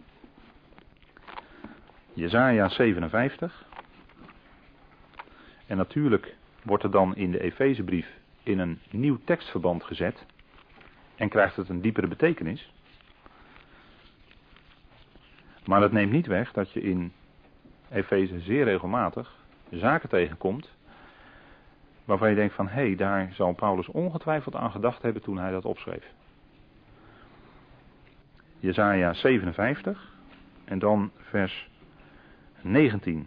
Jesaja zevenenvijftig. En natuurlijk wordt er dan in de Efezebrief in een nieuw tekstverband gezet. En krijgt het een diepere betekenis. Maar dat neemt niet weg dat je in Efeze zeer regelmatig zaken tegenkomt waarvan je denkt van, hé, hey, daar zal Paulus ongetwijfeld aan gedacht hebben toen hij dat opschreef. Jesaja zevenenvijftig en dan vers negentien.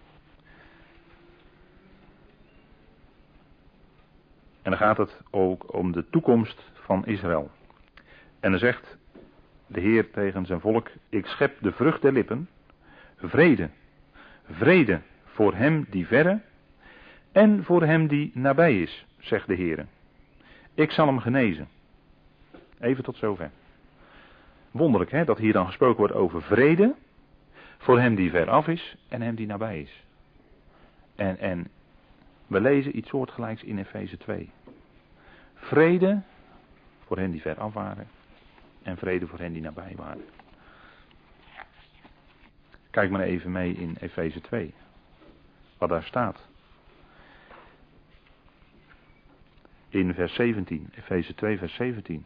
En dan gaat het ook om de toekomst van Israël. En dan zegt de Heer tegen zijn volk, ik schep de vrucht der lippen, vrede, vrede voor hem die verre en voor hem die nabij is, zegt de Heer. Ik zal hem genezen. Even tot zover. Wonderlijk, hè, dat hier dan gesproken wordt over vrede voor hem die ver af is en hem die nabij is. En, en we lezen iets soortgelijks in Efeze twee. Vrede voor hen die ver af waren en vrede voor hen die nabij waren. Kijk maar even mee in Efeze twee. Wat daar staat. In vers zeventien. Efeze twee vers zeventien.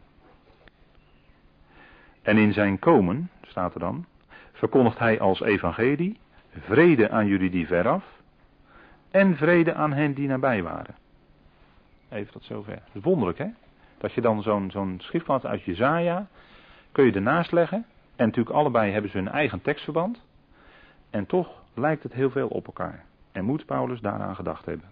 En in zijn komen, staat er dan, verkondigt hij als evangelie vrede aan jullie die veraf en vrede aan hen die nabij waren. Even tot zover. Het is wonderlijk, hè? Dat je dan zo'n zo'n schriftblad uit Jesaja kun je ernaast leggen. En natuurlijk allebei hebben ze hun eigen tekstverband. En toch lijkt het heel veel op elkaar. En moet Paulus daaraan gedacht hebben.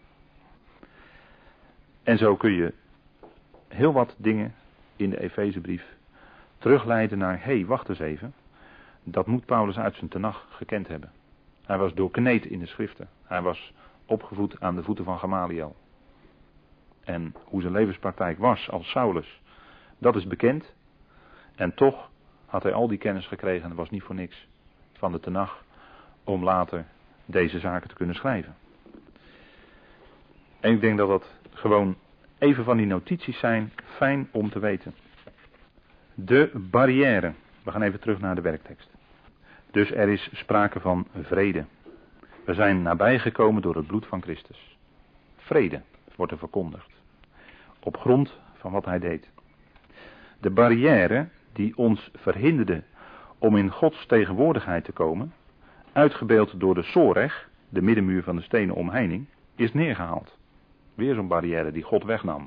En zo kun je heel wat dingen in de Efezebrief terugleiden naar, hé, hey, wacht eens even. Dat moet Paulus uit zijn tenag gekend hebben. Hij was doorkneed in de schriften. Hij was opgevoed aan de voeten van Gamaliel. En hoe zijn levenspraktijk was als Saulus, dat is bekend. En toch had hij al die kennis gekregen en dat was niet voor niks van de tenag om later deze zaken te kunnen schrijven. En ik denk dat dat gewoon even van die notities zijn, fijn om te weten. De barrière. We gaan even terug naar de werktekst. Dus er is sprake van vrede. We zijn nabijgekomen door het bloed van Christus. Vrede wordt er verkondigd. Op grond van wat hij deed. De barrière die ons verhinderde om in Gods tegenwoordigheid te komen, uitgebeeld door de Soreg, de middenmuur van de stenen omheining, is neergehaald. Weer zo'n barrière die God wegnam.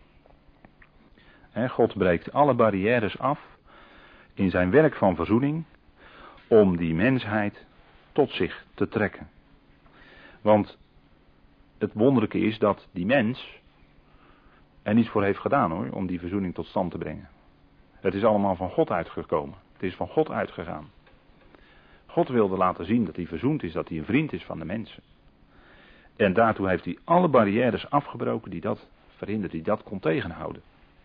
He, God breekt alle barrières af in zijn werk van verzoening om die mensheid tot zich te trekken. Want het wonderlijke is dat die mens er niets voor heeft gedaan hoor, om die verzoening tot stand te brengen. Het is allemaal van God uitgekomen. Het is van God uitgegaan. God wilde laten zien dat hij verzoend is, dat hij een vriend is van de mensen. En daartoe heeft hij alle barrières afgebroken die dat verhinderde, die dat kon tegenhouden.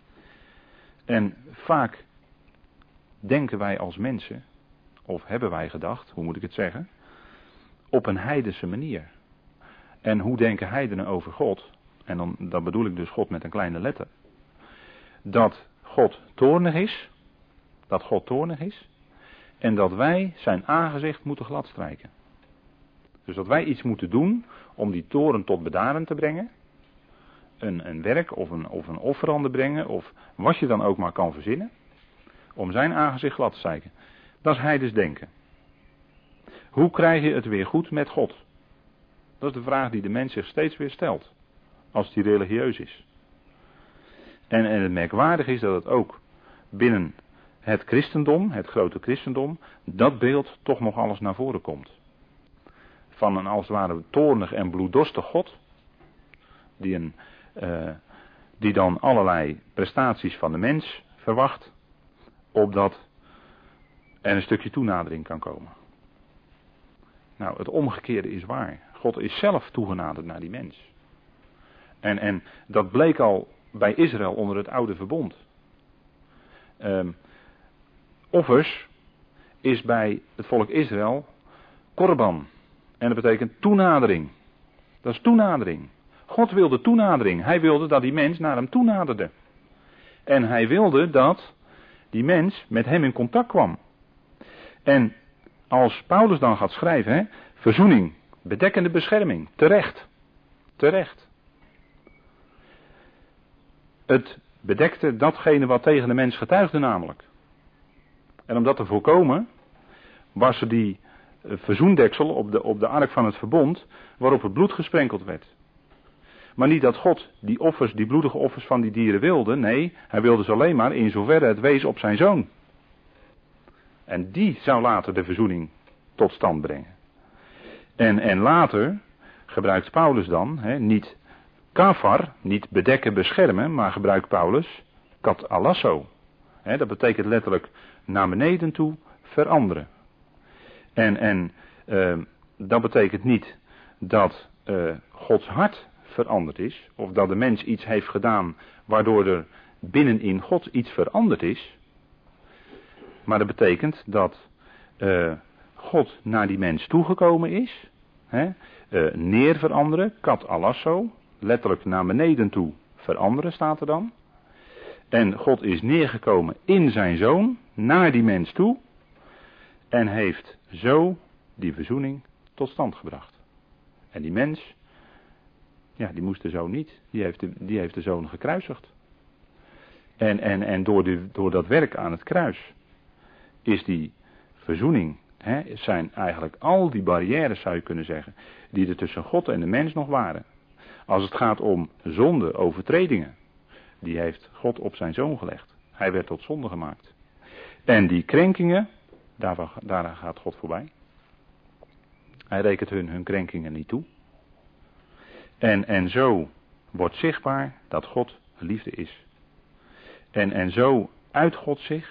En vaak denken wij als mensen, of hebben wij gedacht, hoe moet ik het zeggen, op een heidense manier. En hoe denken heidenen over God? En dan, dan bedoel ik dus God met een kleine letter. Dat God toornig is, dat God toornig is, en dat wij zijn aangezicht moeten gladstrijken. Dus dat wij iets moeten doen om die toorn tot bedaren te brengen. Een, een werk of een, of een offer aan te brengen, of wat je dan ook maar kan verzinnen. Om zijn aangezicht glad te strijken. Dat is heidens denken. Hoe krijg je het weer goed met God? Dat is de vraag die de mens zich steeds weer stelt. Als die religieus is. En, en het merkwaardige is dat het ook binnen het christendom, het grote christendom, dat beeld toch nog alles naar voren komt. Van een als het ware toornig en bloeddorstig God. Die, een, uh, die dan allerlei prestaties van de mens verwacht. Opdat er een stukje toenadering kan komen. Nou, het omgekeerde is waar. God is zelf toegenaderd naar die mens. En, en dat bleek al bij Israël onder het oude verbond. Um, offers is bij het volk Israël korban. En dat betekent toenadering. Dat is toenadering. God wilde toenadering. Hij wilde dat die mens naar hem toenaderde. En hij wilde dat die mens met hem in contact kwam. En als Paulus dan gaat schrijven, hè, verzoening, bedekkende bescherming, terecht. Terecht. Het bedekte datgene wat tegen de mens getuigde namelijk. En om dat te voorkomen, was er die verzoendeksel op de, op de ark van het verbond, waarop het bloed gesprenkeld werd. Maar niet dat God die offers, die bloedige offers van die dieren wilde, nee, hij wilde ze alleen maar in zoverre het wees op zijn zoon. En die zou later de verzoening tot stand brengen. En, en later gebruikt Paulus dan, hè, niet kafar, niet bedekken, beschermen, maar gebruikt Paulus kat alasso. Hè, dat betekent letterlijk naar beneden toe veranderen. En, en uh, dat betekent niet dat uh, Gods hart veranderd is, of dat de mens iets heeft gedaan waardoor er binnenin God iets veranderd is. Maar dat betekent dat uh, God naar die mens toegekomen is, hè, uh, neer veranderen, kat alasso, letterlijk naar beneden toe veranderen staat er dan. En God is neergekomen in zijn zoon, naar die mens toe, en heeft zo die verzoening tot stand gebracht. En die mens, ja, die moest de zoon niet, die heeft de, die heeft de zoon gekruisigd. En, en, en door, de, door dat werk aan het kruis is die verzoening, hè, zijn eigenlijk al die barrières, zou je kunnen zeggen, die er tussen God en de mens nog waren. Als het gaat om zonde, overtredingen, die heeft God op zijn zoon gelegd. Hij werd tot zonde gemaakt. En die krenkingen, daar, daar gaat God voorbij. Hij rekent hun hun krenkingen niet toe. En, en zo wordt zichtbaar dat God liefde is. En, en zo uit God zich,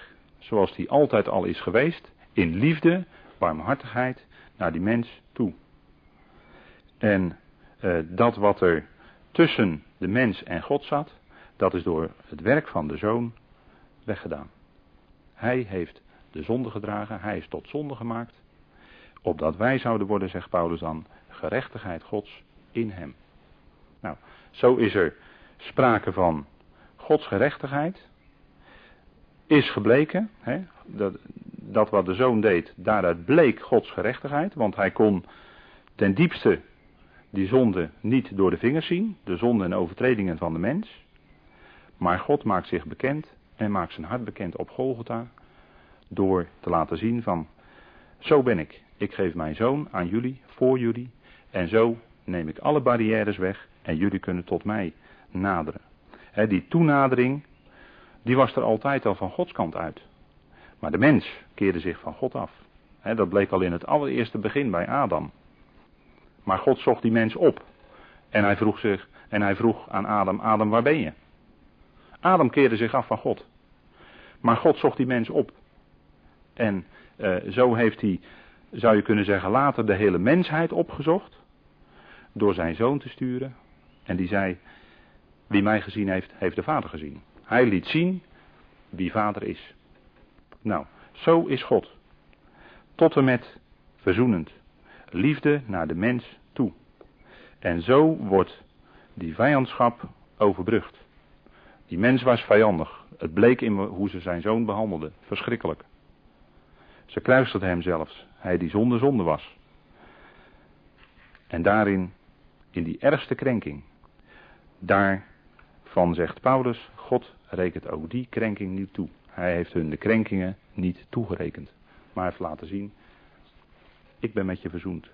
zoals die altijd al is geweest, in liefde, barmhartigheid, naar die mens toe. En uh, dat wat er tussen de mens en God zat, dat is door het werk van de Zoon weggedaan. Hij heeft de zonde gedragen, hij is tot zonde gemaakt, opdat wij zouden worden, zegt Paulus dan, gerechtigheid Gods in hem. Nou, zo is er sprake van Gods gerechtigheid, is gebleken, hè, dat, dat wat de Zoon deed, daaruit bleek Gods gerechtigheid, want hij kon ten diepste die zonde niet door de vingers zien, de zonde en overtredingen van de mens, maar God maakt zich bekend en maakt zijn hart bekend op Golgotha, door te laten zien van, zo ben ik, ik geef mijn Zoon aan jullie, voor jullie, en zo neem ik alle barrières weg en jullie kunnen tot mij naderen. He, die toenadering, die was er altijd al van Gods kant uit. Maar de mens keerde zich van God af. He, dat bleek al in het allereerste begin bij Adam. Maar God zocht die mens op. En hij vroeg zich, en hij vroeg aan Adam, Adam, waar ben je? Adam keerde zich af van God. Maar God zocht die mens op. En uh, zo heeft hij, zou je kunnen zeggen, later de hele mensheid opgezocht. Door zijn Zoon te sturen. En die zei, wie mij gezien heeft, heeft de Vader gezien. Hij liet zien wie Vader is. Nou, zo is God. Tot en met verzoenend. Liefde naar de mens toe. En zo wordt die vijandschap overbrugd. Die mens was vijandig. Het bleek in hoe ze zijn zoon behandelden. Verschrikkelijk. Ze kruisterden hem zelfs. Hij die zonder zonde was. En daarin, in die ergste krenking, daarvan zegt Paulus, God rekent ook die krenking niet toe. Hij heeft hun de krenkingen niet toegerekend. Maar hij heeft laten zien, ik ben met je verzoend.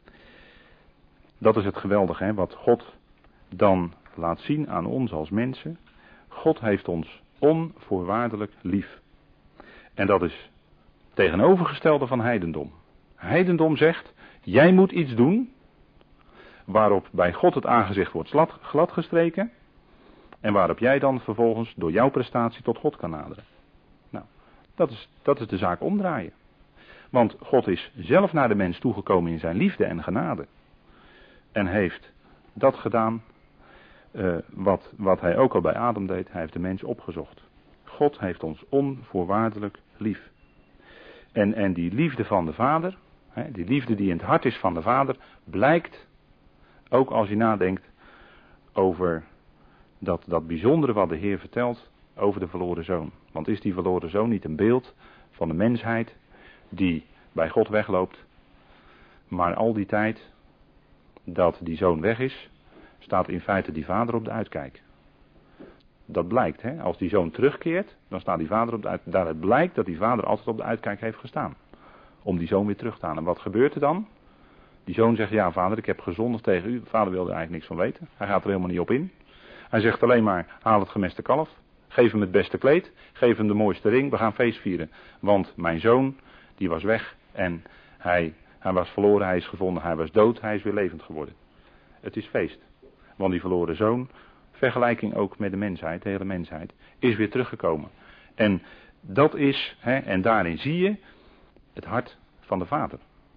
Dat is het geweldige, hè, wat God dan laat zien aan ons als mensen. God heeft ons onvoorwaardelijk lief. En dat is tegenovergestelde van heidendom. Heidendom zegt, jij moet iets doen, waarop bij God het aangezicht wordt gladgestreken, en waarop jij dan vervolgens door jouw prestatie tot God kan naderen. Nou, dat is, dat is de zaak omdraaien. Want God is zelf naar de mens toegekomen in zijn liefde en genade. En heeft dat gedaan uh, wat, wat hij ook al bij Adam deed. Hij heeft de mens opgezocht. God heeft ons onvoorwaardelijk lief. En, en die liefde van de Vader, hè, die liefde die in het hart is van de Vader, blijkt ook als je nadenkt over dat, dat bijzondere wat de Heer vertelt over de verloren zoon. Want is die verloren zoon niet een beeld van de mensheid die bij God wegloopt, maar al die tijd dat die zoon weg is, staat in feite die vader op de uitkijk. Dat blijkt, hè? Als die zoon terugkeert, dan staat die vader op de uitkijk. Daaruit blijkt dat die vader altijd op de uitkijk heeft gestaan. Om die zoon weer terug te halen. En wat gebeurt er dan? Die zoon zegt, ja vader, ik heb gezondigd tegen u. Vader wilde er eigenlijk niks van weten. Hij gaat er helemaal niet op in. Hij zegt alleen maar, haal het gemeste kalf. Geef hem het beste kleed. Geef hem de mooiste ring. We gaan feest vieren. Want mijn zoon, die was weg. En hij, hij was verloren, hij is gevonden. Hij was dood, hij is weer levend geworden. Het is feest. Want die verloren zoon, vergelijking ook met de mensheid, de hele mensheid, is weer teruggekomen. En dat is, hè, en daarin zie je het hart van de Vader.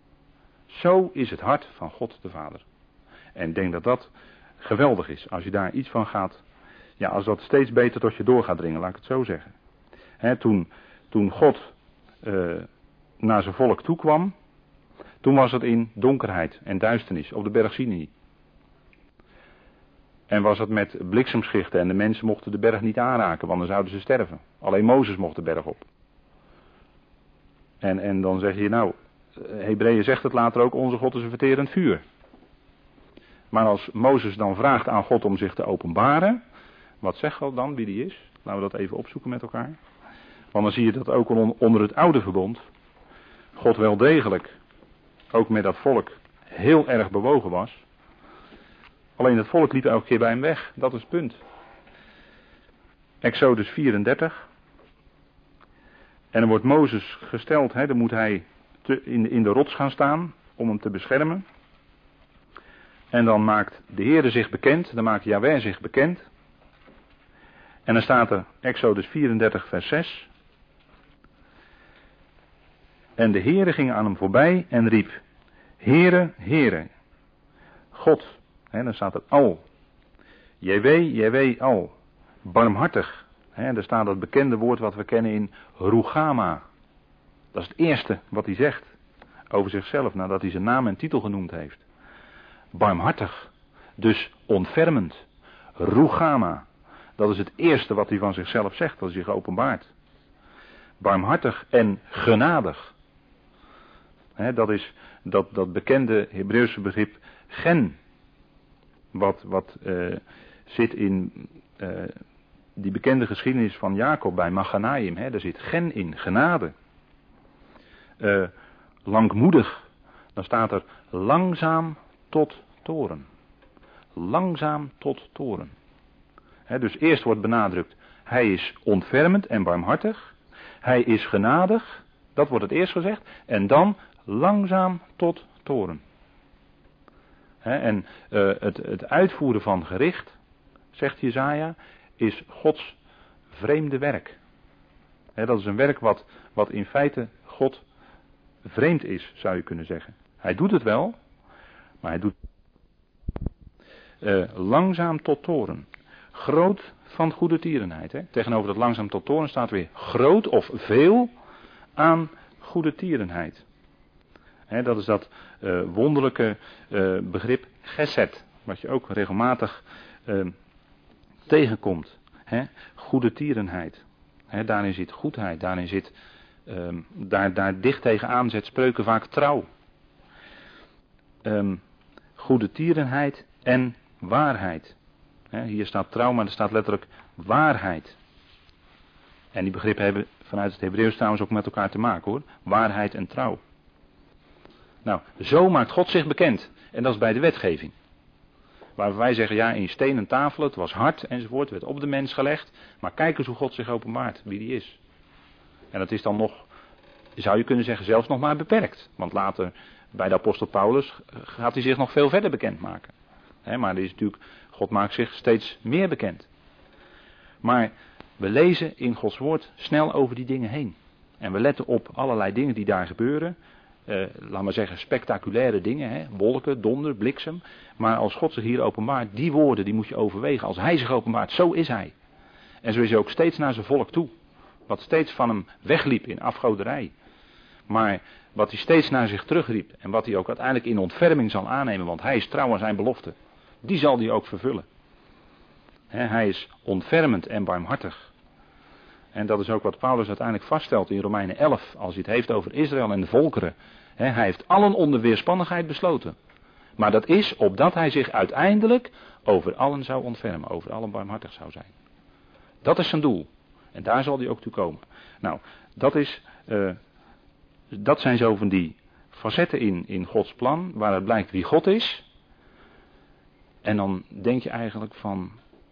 Zo is het hart van God de Vader. En ik denk dat dat geweldig is. Als je daar iets van gaat, ja, als dat steeds beter tot je door gaat dringen, laat ik het zo zeggen. Hè, toen, toen God uh, naar zijn volk toekwam, toen was het in donkerheid en duisternis op de berg Sinai. En was het met bliksemschichten en de mensen mochten de berg niet aanraken, want dan zouden ze sterven. Alleen Mozes mocht de berg op. En, en dan zeg je, nou, Hebreeën zegt het later ook, onze God is een verterend vuur. Maar als Mozes dan vraagt aan God om zich te openbaren, wat zegt God dan, wie die is? Laten we dat even opzoeken met elkaar. Want dan zie je dat ook al onder het oude verbond, God wel degelijk, ook met dat volk, heel erg bewogen was. Alleen het volk liep elke keer bij hem weg. Dat is het punt. Exodus vierendertig. En dan wordt Mozes gesteld. Hè, dan moet hij te, in, in de rots gaan staan. Om hem te beschermen. En dan maakt de Heere zich bekend. Dan maakt Jahweh zich bekend. En dan staat er Exodus vierendertig vers zes. En de Heere ging aan hem voorbij en riep, Heere, Heere, God, hè, dan staat er al, Jewee, Jewee, al, barmhartig, hè, daar staat dat bekende woord wat we kennen in Rugama. Dat is het eerste wat hij zegt over zichzelf, nadat hij zijn naam en titel genoemd heeft. Barmhartig, dus ontfermend, Rugama, dat is het eerste wat hij van zichzelf zegt, als hij zich openbaart. Barmhartig en genadig. He, dat is dat, dat bekende Hebreeuwse begrip gen. Wat, wat uh, zit in uh, die bekende geschiedenis van Jacob bij Maganaim. He, daar zit gen in, genade. Uh, langmoedig. Dan staat er langzaam tot toren. Langzaam tot toren. He, dus eerst wordt benadrukt, hij is ontfermend en barmhartig. Hij is genadig, dat wordt het eerst gezegd. En dan langzaam tot toren. He, en uh, het, het uitvoeren van gericht, zegt Jesaja, is Gods vreemde werk. He, dat is een werk wat, wat in feite God vreemd is, zou je kunnen zeggen. Hij doet het wel, maar hij doet uh, langzaam tot toren. Groot van goede tierenheid. Hè? Tegenover dat langzaam tot toren staat weer groot of veel aan goede tierenheid. Hè, dat is dat uh, wonderlijke uh, begrip gesed, wat je ook regelmatig uh, tegenkomt. Hè? Goede tierenheid. Hè, daarin zit goedheid, daarin zit, uh, daar, daar dicht tegenaan zet spreuken vaak trouw. Um, goede tierenheid en waarheid. He, hier staat trouw, maar er staat letterlijk waarheid. En die begrippen hebben vanuit het Hebreeuws trouwens ook met elkaar te maken hoor. Waarheid en trouw. Nou, zo maakt God zich bekend. En dat is bij de wetgeving. Waar wij zeggen, ja, in stenen tafel, het was hard enzovoort, werd op de mens gelegd. Maar kijk eens hoe God zich openbaart, wie die is. En dat is dan nog, zou je kunnen zeggen, zelfs nog maar beperkt. Want later, bij de apostel Paulus, gaat hij zich nog veel verder bekendmaken. He, maar er is natuurlijk, God maakt zich steeds meer bekend. Maar we lezen in Gods woord snel over die dingen heen. En we letten op allerlei dingen die daar gebeuren. Uh, laat maar zeggen spectaculaire dingen. Hè? Wolken, donder, bliksem. Maar als God zich hier openbaart, die woorden die moet je overwegen. Als hij zich openbaart, zo is hij. En zo is hij ook steeds naar zijn volk toe. Wat steeds van hem wegliep in afgoderij. Maar wat hij steeds naar zich terugriep. En wat hij ook uiteindelijk in ontferming zal aannemen. Want hij is trouw aan zijn belofte. Die zal hij ook vervullen. He, hij is ontfermend en barmhartig. En dat is ook wat Paulus uiteindelijk vaststelt in Romeinen elf. Als hij het heeft over Israël en de volkeren. He, hij heeft allen onder weerspannigheid besloten. Maar dat is opdat hij zich uiteindelijk over allen zou ontfermen. Over allen barmhartig zou zijn. Dat is zijn doel. En daar zal hij ook toe komen. Nou, dat is... Uh, dat zijn zo van die facetten in, in Gods plan. Waar het blijkt wie God is. En dan denk je eigenlijk van...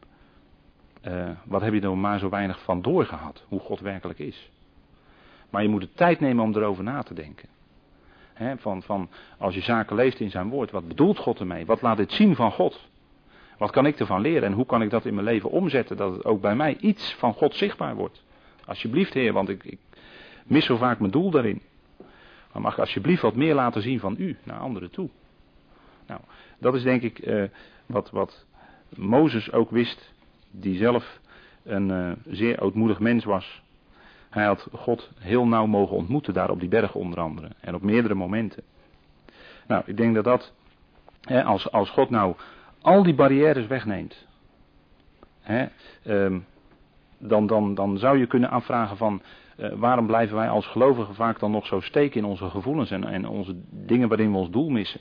Uh, wat heb je er maar zo weinig van doorgehad. Hoe God werkelijk is. Maar je moet de tijd nemen om erover na te denken. He, van, van als je zaken leest in zijn woord. Wat bedoelt God ermee? Wat laat dit zien van God? Wat kan ik ervan leren? En hoe kan ik dat in mijn leven omzetten? Dat het ook bij mij iets van God zichtbaar wordt. Alsjeblieft Heer, want ik, ik mis zo vaak mijn doel daarin. Maar mag ik alsjeblieft wat meer laten zien van u naar anderen toe. Nou, dat is denk ik uh, wat, wat Mozes ook wist. Die zelf een uh, zeer ootmoedig mens was. Hij had God heel nauw mogen ontmoeten daar op die berg onder andere. En op meerdere momenten. Nou, ik denk dat dat, hè, als, als God nou al die barrières wegneemt. Hè, um, dan, dan, dan zou je kunnen afvragen van, uh, waarom blijven wij als gelovigen vaak dan nog zo steken in onze gevoelens en, en onze dingen waarin we ons doel missen.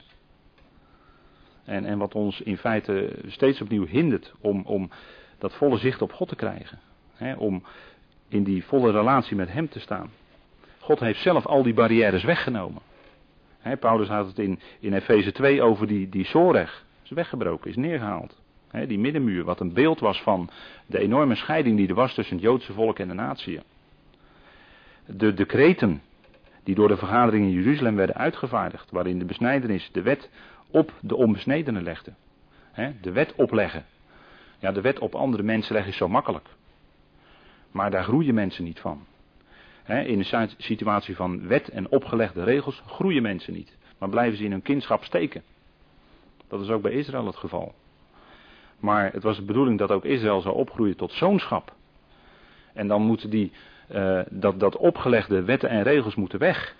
En, en wat ons in feite steeds opnieuw hindert om, om dat volle zicht op God te krijgen. Hè, om in die volle relatie met hem te staan. God heeft zelf al die barrières weggenomen. Hè, Paulus had het in, in Efeze twee over die, die Zoreg. Is weggebroken, is neergehaald. Hè, die middenmuur, wat een beeld was van de enorme scheiding die er was tussen het Joodse volk en de natieën. De decreten die door de vergadering in Jeruzalem werden uitgevaardigd. Waarin de besnijdenis de wet op de onbesnedenen legde. Hè, de wet opleggen. Ja, de wet op andere mensen leggen is zo makkelijk. Maar daar groeien mensen niet van. He, in een situatie van wet en opgelegde regels groeien mensen niet. Maar blijven ze in hun kindschap steken. Dat is ook bij Israël het geval. Maar het was de bedoeling dat ook Israël zou opgroeien tot zoonschap. En dan moeten die, uh, dat, dat opgelegde wetten en regels moeten weg.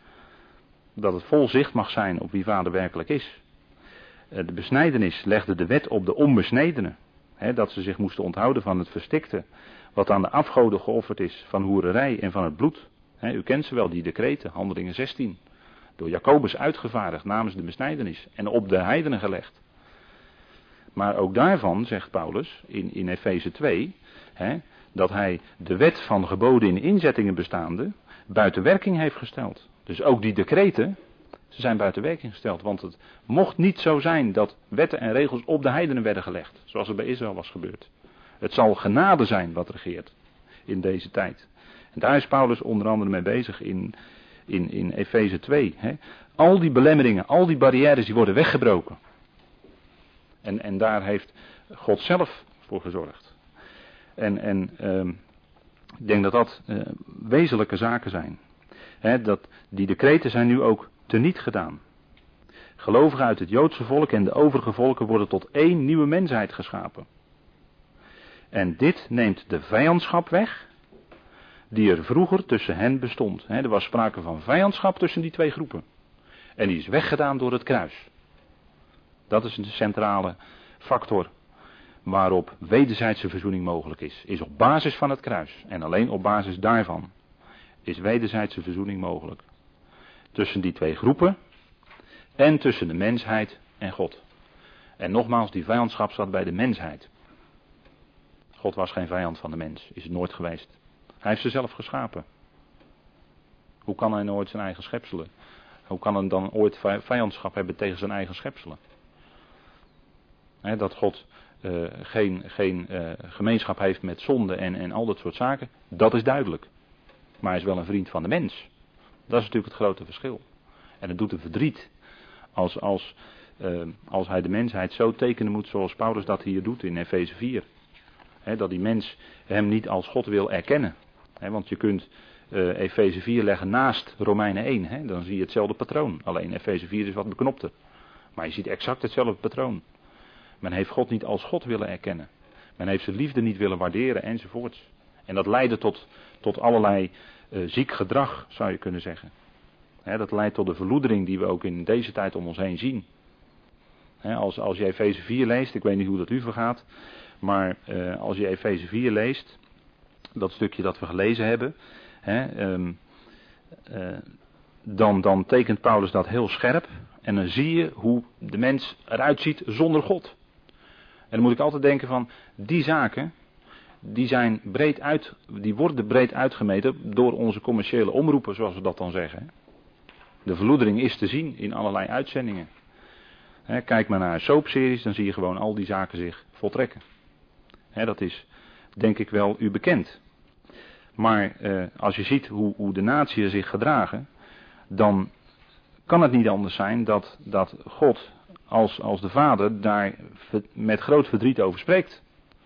Dat het vol zicht mag zijn op wie vader werkelijk is. Uh, de besnijdenis legde de wet op de onbesnedenen. He, dat ze zich moesten onthouden van het verstikte. Wat aan de afgoden geofferd is van hoererij en van het bloed. He, u kent ze wel, die decreten, Handelingen zestien. Door Jacobus uitgevaardigd namens de besnijdenis. En op de heidenen gelegd. Maar ook daarvan, zegt Paulus in, in Efeze twee, hè, dat hij de wet van geboden in inzettingen bestaande buiten werking heeft gesteld. Dus ook die decreten, ze zijn buiten werking gesteld. Want het mocht niet zo zijn dat wetten en regels op de heidenen werden gelegd. Zoals het bij Israël was gebeurd. Het zal genade zijn wat regeert in deze tijd. En daar is Paulus onder andere mee bezig in, in, in Efeze twee. Hè. Al die belemmeringen, al die barrières die worden weggebroken. En, en daar heeft God zelf voor gezorgd. En, en uh, ik denk dat dat uh, wezenlijke zaken zijn. He, dat, die decreten zijn nu ook teniet gedaan. Gelovigen uit het Joodse volk en de overige volken worden tot één nieuwe mensheid geschapen. En dit neemt de vijandschap weg die er vroeger tussen hen bestond. He, er was sprake van vijandschap tussen die twee groepen. En die is weggedaan door het kruis. Dat is een centrale factor waarop wederzijdse verzoening mogelijk is. Is op basis van het kruis. En alleen op basis daarvan is wederzijdse verzoening mogelijk. Tussen die twee groepen en tussen de mensheid en God. En nogmaals, die vijandschap zat bij de mensheid. God was geen vijand van de mens. Is het nooit geweest. Hij heeft ze zelf geschapen. Hoe kan hij nooit zijn eigen schepselen? Hoe kan hij dan ooit vijandschap hebben tegen zijn eigen schepselen? He, dat God uh, geen, geen uh, gemeenschap heeft met zonde en, en al dat soort zaken, dat is duidelijk. Maar hij is wel een vriend van de mens. Dat is natuurlijk het grote verschil. En het doet hem verdriet als, als, uh, als hij de mensheid zo tekenen moet zoals Paulus dat hier doet in Efeze vier. He, dat die mens hem niet als God wil erkennen. He, want je kunt uh, Efeze vier leggen naast Romeinen één. He, dan zie je hetzelfde patroon. Alleen Efeze vier is wat beknopter. Maar je ziet exact hetzelfde patroon. Men heeft God niet als God willen erkennen. Men heeft zijn liefde niet willen waarderen enzovoorts. En dat leidde tot, tot allerlei uh, ziek gedrag, zou je kunnen zeggen. He, dat leidt tot de verloedering die we ook in deze tijd om ons heen zien. He, als, als je Efeze vier leest, ik weet niet hoe dat u vergaat, maar uh, als je Efeze vier leest, dat stukje dat we gelezen hebben, he, um, uh, dan, dan tekent Paulus dat heel scherp. En dan zie je hoe de mens eruit ziet zonder God. En dan moet ik altijd denken van, die zaken, die zijn breed uit, die worden breed uitgemeten door onze commerciële omroepen, zoals we dat dan zeggen. De verloedering is te zien in allerlei uitzendingen. He, kijk maar naar soapseries, dan zie je gewoon al die zaken zich voltrekken. He, dat is, denk ik wel, u bekend. Maar eh, als je ziet hoe, hoe de natieën zich gedragen, dan kan het niet anders zijn dat, dat God als, als de Vader daar met groot verdriet over spreekt.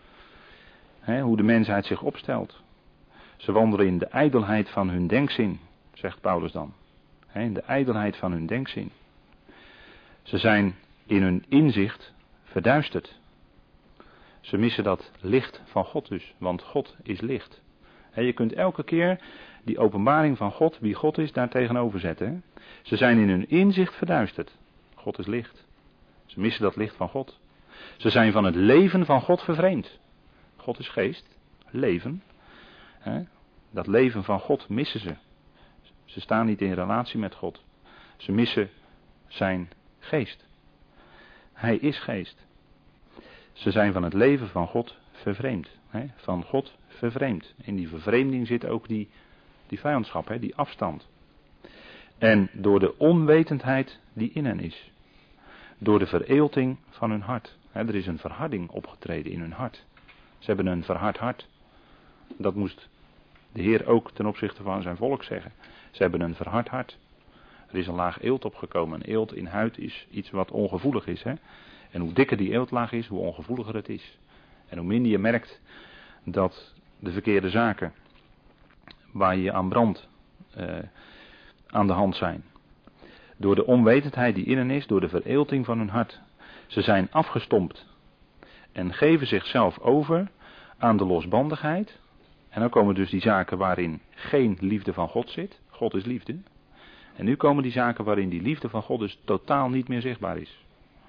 He, hoe de mensheid zich opstelt. Ze wandelen in de ijdelheid van hun denkzin, zegt Paulus dan. He, in de ijdelheid van hun denkzin. Ze zijn in hun inzicht verduisterd. Ze missen dat licht van God dus, want God is licht. He, je kunt elke keer die openbaring van God, wie God is, daar tegenover zetten. He. Ze zijn in hun inzicht verduisterd. God is licht. Ze missen dat licht van God. Ze zijn van het leven van God vervreemd. God is geest, leven. He. Dat leven van God missen ze. Ze staan niet in relatie met God. Ze missen zijn geest. Hij is geest. Ze zijn van het leven van God vervreemd. He. Van God vervreemd. In die vervreemding zit ook die, die vijandschap, he, die afstand. En door de onwetendheid die in hen is. Door de vereelting van hun hart. He, er is een verharding opgetreden in hun hart. Ze hebben een verhard hart. Dat moest de Heer ook ten opzichte van zijn volk zeggen. Ze hebben een verhard hart. Er is een laag eelt opgekomen. Een eelt in huid is iets wat ongevoelig is. Hè? En hoe dikker die eeltlaag is, hoe ongevoeliger het is. En hoe minder je merkt dat de verkeerde zaken waar je aan brandt uh, aan de hand zijn. Door de onwetendheid die in hen is, door de vereelting van hun hart. Ze zijn afgestompt en geven zichzelf over aan de losbandigheid. En dan komen dus die zaken waarin geen liefde van God zit. God is liefde. En nu komen die zaken waarin die liefde van God dus totaal niet meer zichtbaar is.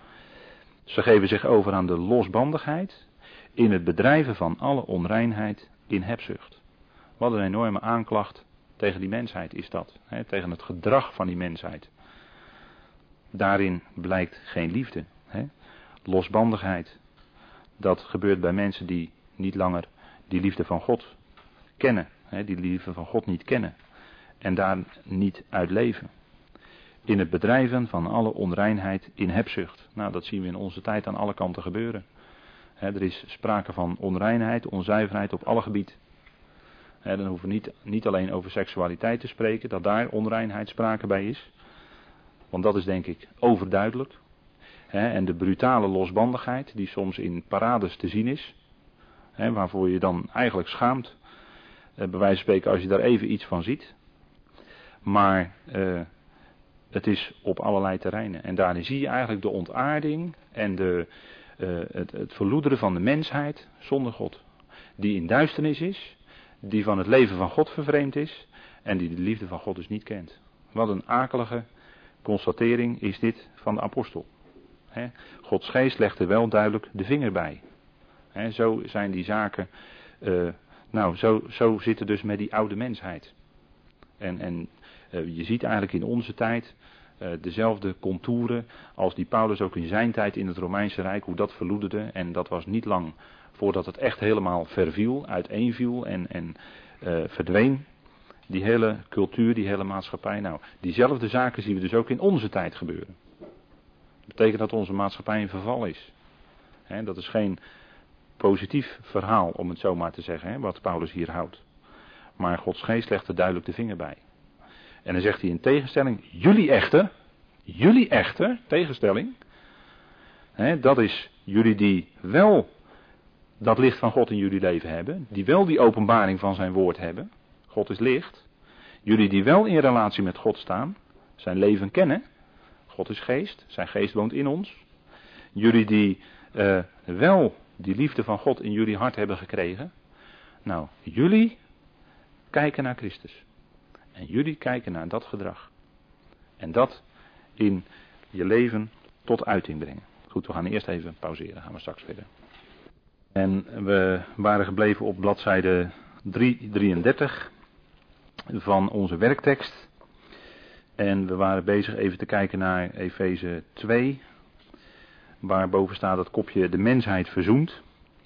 Ze geven zich over aan de losbandigheid in het bedrijven van alle onreinheid in hebzucht. Wat een enorme aanklacht tegen die mensheid is dat. Hè, tegen het gedrag van die mensheid. Daarin blijkt geen liefde. Hè. Losbandigheid. Dat gebeurt bij mensen die niet langer die liefde van God kennen. Hè, die liefde van God niet kennen. En daar niet uit leven. In het bedrijven van alle onreinheid in hebzucht. Nou, dat zien we in onze tijd aan alle kanten gebeuren. He, er is sprake van onreinheid, onzuiverheid op alle gebieden. He, dan hoeven we niet, niet alleen over seksualiteit te spreken, dat daar onreinheid sprake bij is. Want dat is denk ik overduidelijk. He, en de brutale losbandigheid die soms in parades te zien is. He, waarvoor je dan eigenlijk schaamt. Eh, bij wijze van spreken als je daar even iets van ziet. Maar uh, het is op allerlei terreinen. En daarin zie je eigenlijk de ontaarding en de, uh, het, het verloederen van de mensheid zonder God. Die in duisternis is, die van het leven van God vervreemd is en die de liefde van God dus niet kent. Wat een akelige constatering is dit van de apostel. He, Gods geest legt er wel duidelijk de vinger bij. He, zo zijn die zaken, uh, nou zo, zo zit het dus met die oude mensheid. En, en uh, je ziet eigenlijk in onze tijd uh, dezelfde contouren als die Paulus ook in zijn tijd in het Romeinse Rijk, hoe dat verloederde. En dat was niet lang voordat het echt helemaal verviel, uiteenviel en, en uh, verdween. Die hele cultuur, die hele maatschappij. Nou, diezelfde zaken zien we dus ook in onze tijd gebeuren. Dat betekent dat onze maatschappij in verval is. He, dat is geen positief verhaal, om het zo maar te zeggen, he, wat Paulus hier houdt. Maar Gods geest legt er duidelijk de vinger bij. En dan zegt hij in tegenstelling, jullie echter, jullie echter, tegenstelling, hè, dat is jullie die wel dat licht van God in jullie leven hebben, die wel die openbaring van zijn woord hebben, God is licht, jullie die wel in relatie met God staan, zijn leven kennen, God is geest, zijn geest woont in ons, jullie die uh, wel die liefde van God in jullie hart hebben gekregen, nou, jullie kijken naar Christus. En jullie kijken naar dat gedrag. En dat in je leven tot uiting brengen. Goed, we gaan eerst even pauzeren. Dan gaan we straks verder. En we waren gebleven op bladzijde driehonderddrieëndertig van onze werktekst. En we waren bezig even te kijken naar Efeze twee. Waar boven staat het kopje de mensheid verzoend.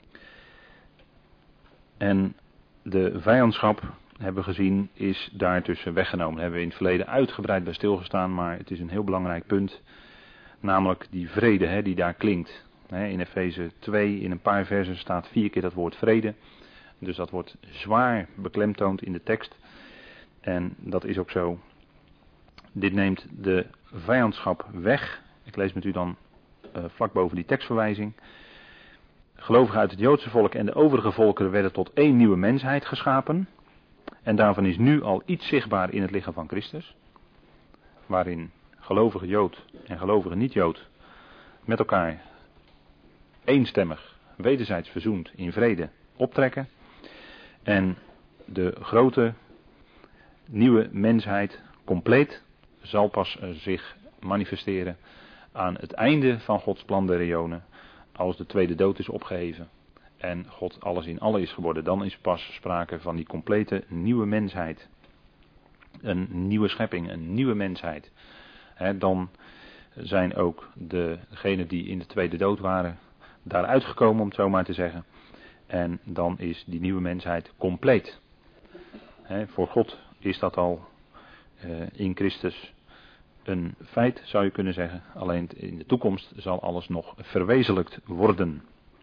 En de vijandschap, hebben we gezien, is daartussen weggenomen. Daar hebben we in het verleden uitgebreid bij stilgestaan, maar het is een heel belangrijk punt. Namelijk die vrede hè, die daar klinkt. In Efeze twee, in een paar versen staat vier keer dat woord vrede. Dus dat wordt zwaar beklemtoond in de tekst. En dat is ook zo. Dit neemt de vijandschap weg. Ik lees met u dan uh, vlak boven die tekstverwijzing. Gelovigen uit het Joodse volk en de overige volkeren werden tot één nieuwe mensheid geschapen. En daarvan is nu al iets zichtbaar in het lichaam van Christus. Waarin gelovige Jood en gelovige niet-Jood met elkaar eenstemmig, wederzijds verzoend in vrede optrekken. En de grote nieuwe mensheid compleet zal pas zich manifesteren aan het einde van Gods plan der eonen. Als de tweede dood is opgeheven en God alles in alle is geworden, dan is pas sprake van die complete nieuwe mensheid. Een nieuwe schepping, een nieuwe mensheid. He, dan zijn ook degenen die in de tweede dood waren daaruit gekomen, om het zo maar te zeggen. En dan is die nieuwe mensheid compleet. He, voor God is dat al uh, in Christus een feit, zou je kunnen zeggen. Alleen in de toekomst zal alles nog verwezenlijkt worden.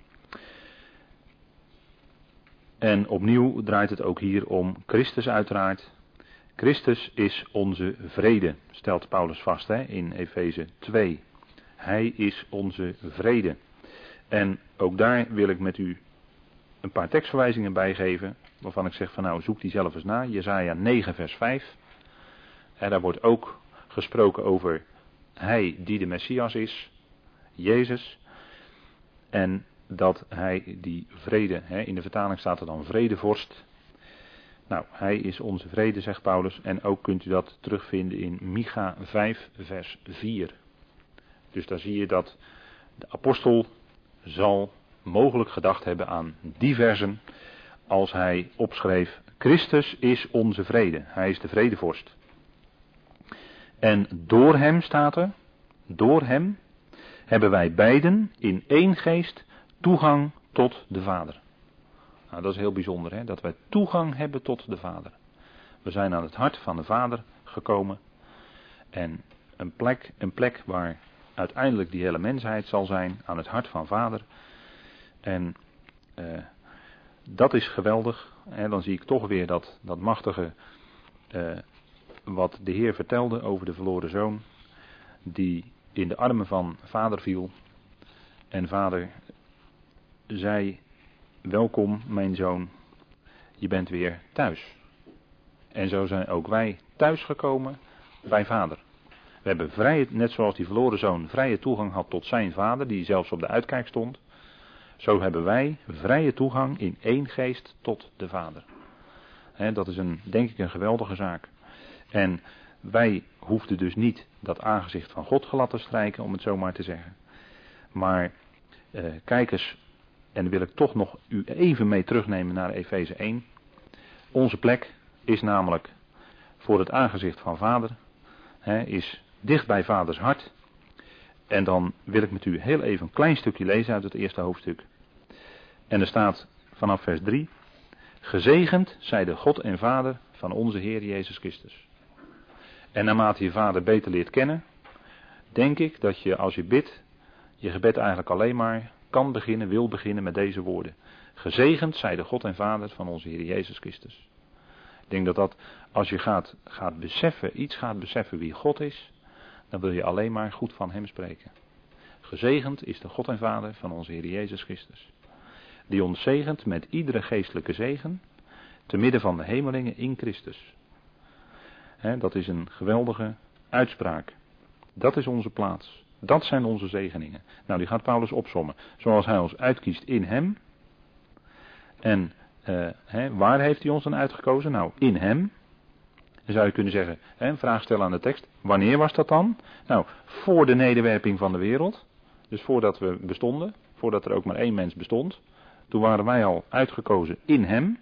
En opnieuw draait het ook hier om Christus uiteraard. Christus is onze vrede, stelt Paulus vast hè, in Efeze twee. Hij is onze vrede. En ook daar wil ik met u een paar tekstverwijzingen bij geven. waarvan ik zeg van nou zoek die zelf eens na. Jesaja negen vers vijf. En daar wordt ook gesproken over hij die de Messias is, Jezus. En dat hij die vrede, hè, in de vertaling staat er dan vredevorst. Nou, hij is onze vrede, zegt Paulus. En ook kunt u dat terugvinden in Micha vijf vers vier. Dus daar zie je dat de apostel zal mogelijk gedacht hebben aan die versen als hij opschreef: Christus is onze vrede. Hij is de vredevorst. En door hem staat er, door hem hebben wij beiden in één geest toegang tot de Vader. Nou, dat is heel bijzonder, hè? Dat wij toegang hebben tot de Vader. We zijn aan het hart van de Vader gekomen. En een plek, een plek waar uiteindelijk die hele mensheid zal zijn, aan het hart van Vader. En uh, dat is geweldig. Hè? Dan zie ik toch weer dat, dat machtige uh, wat de Heer vertelde over de verloren zoon, die in de armen van Vader viel. En Vader zei: welkom mijn zoon, je bent weer thuis. En zo zijn ook wij thuisgekomen bij Vader. We hebben vrije, net zoals die verloren zoon vrije toegang had tot zijn vader, die zelfs op de uitkijk stond. Zo hebben wij vrije toegang in één geest tot de Vader. He, dat is een, denk ik een geweldige zaak. En wij hoefden dus niet dat aangezicht van God glad te strijken, om het zo maar te zeggen. Maar eh, kijk eens, en dan wil ik toch nog u even mee terugnemen naar Efeze één. Onze plek is namelijk voor het aangezicht van Vader, hè, is dicht bij Vaders hart. En dan wil ik met u heel even een klein stukje lezen uit het eerste hoofdstuk. En er staat vanaf vers drie: gezegend zij de God en Vader van onze Heer Jezus Christus. En naarmate je Vader beter leert kennen, denk ik dat je als je bidt, je gebed eigenlijk alleen maar kan beginnen, wil beginnen met deze woorden: gezegend zij de God en Vader van onze Heer Jezus Christus. Ik denk dat dat, als je gaat, gaat beseffen, iets gaat beseffen wie God is, dan wil je alleen maar goed van hem spreken. Gezegend is de God en Vader van onze Heer Jezus Christus, die ons zegent met iedere geestelijke zegen, te midden van de hemelingen in Christus. He, dat is een geweldige uitspraak. Dat is onze plaats. Dat zijn onze zegeningen. Nou, die gaat Paulus opsommen. Zoals hij ons uitkiest in hem. En uh, he, waar heeft hij ons dan uitgekozen? Nou, in hem. Dan zou je kunnen zeggen, he, een vraag stellen aan de tekst. Wanneer was dat dan? Nou, voor de nederwerping van de wereld. Dus voordat we bestonden. Voordat er ook maar één mens bestond. Toen waren wij al uitgekozen in hem.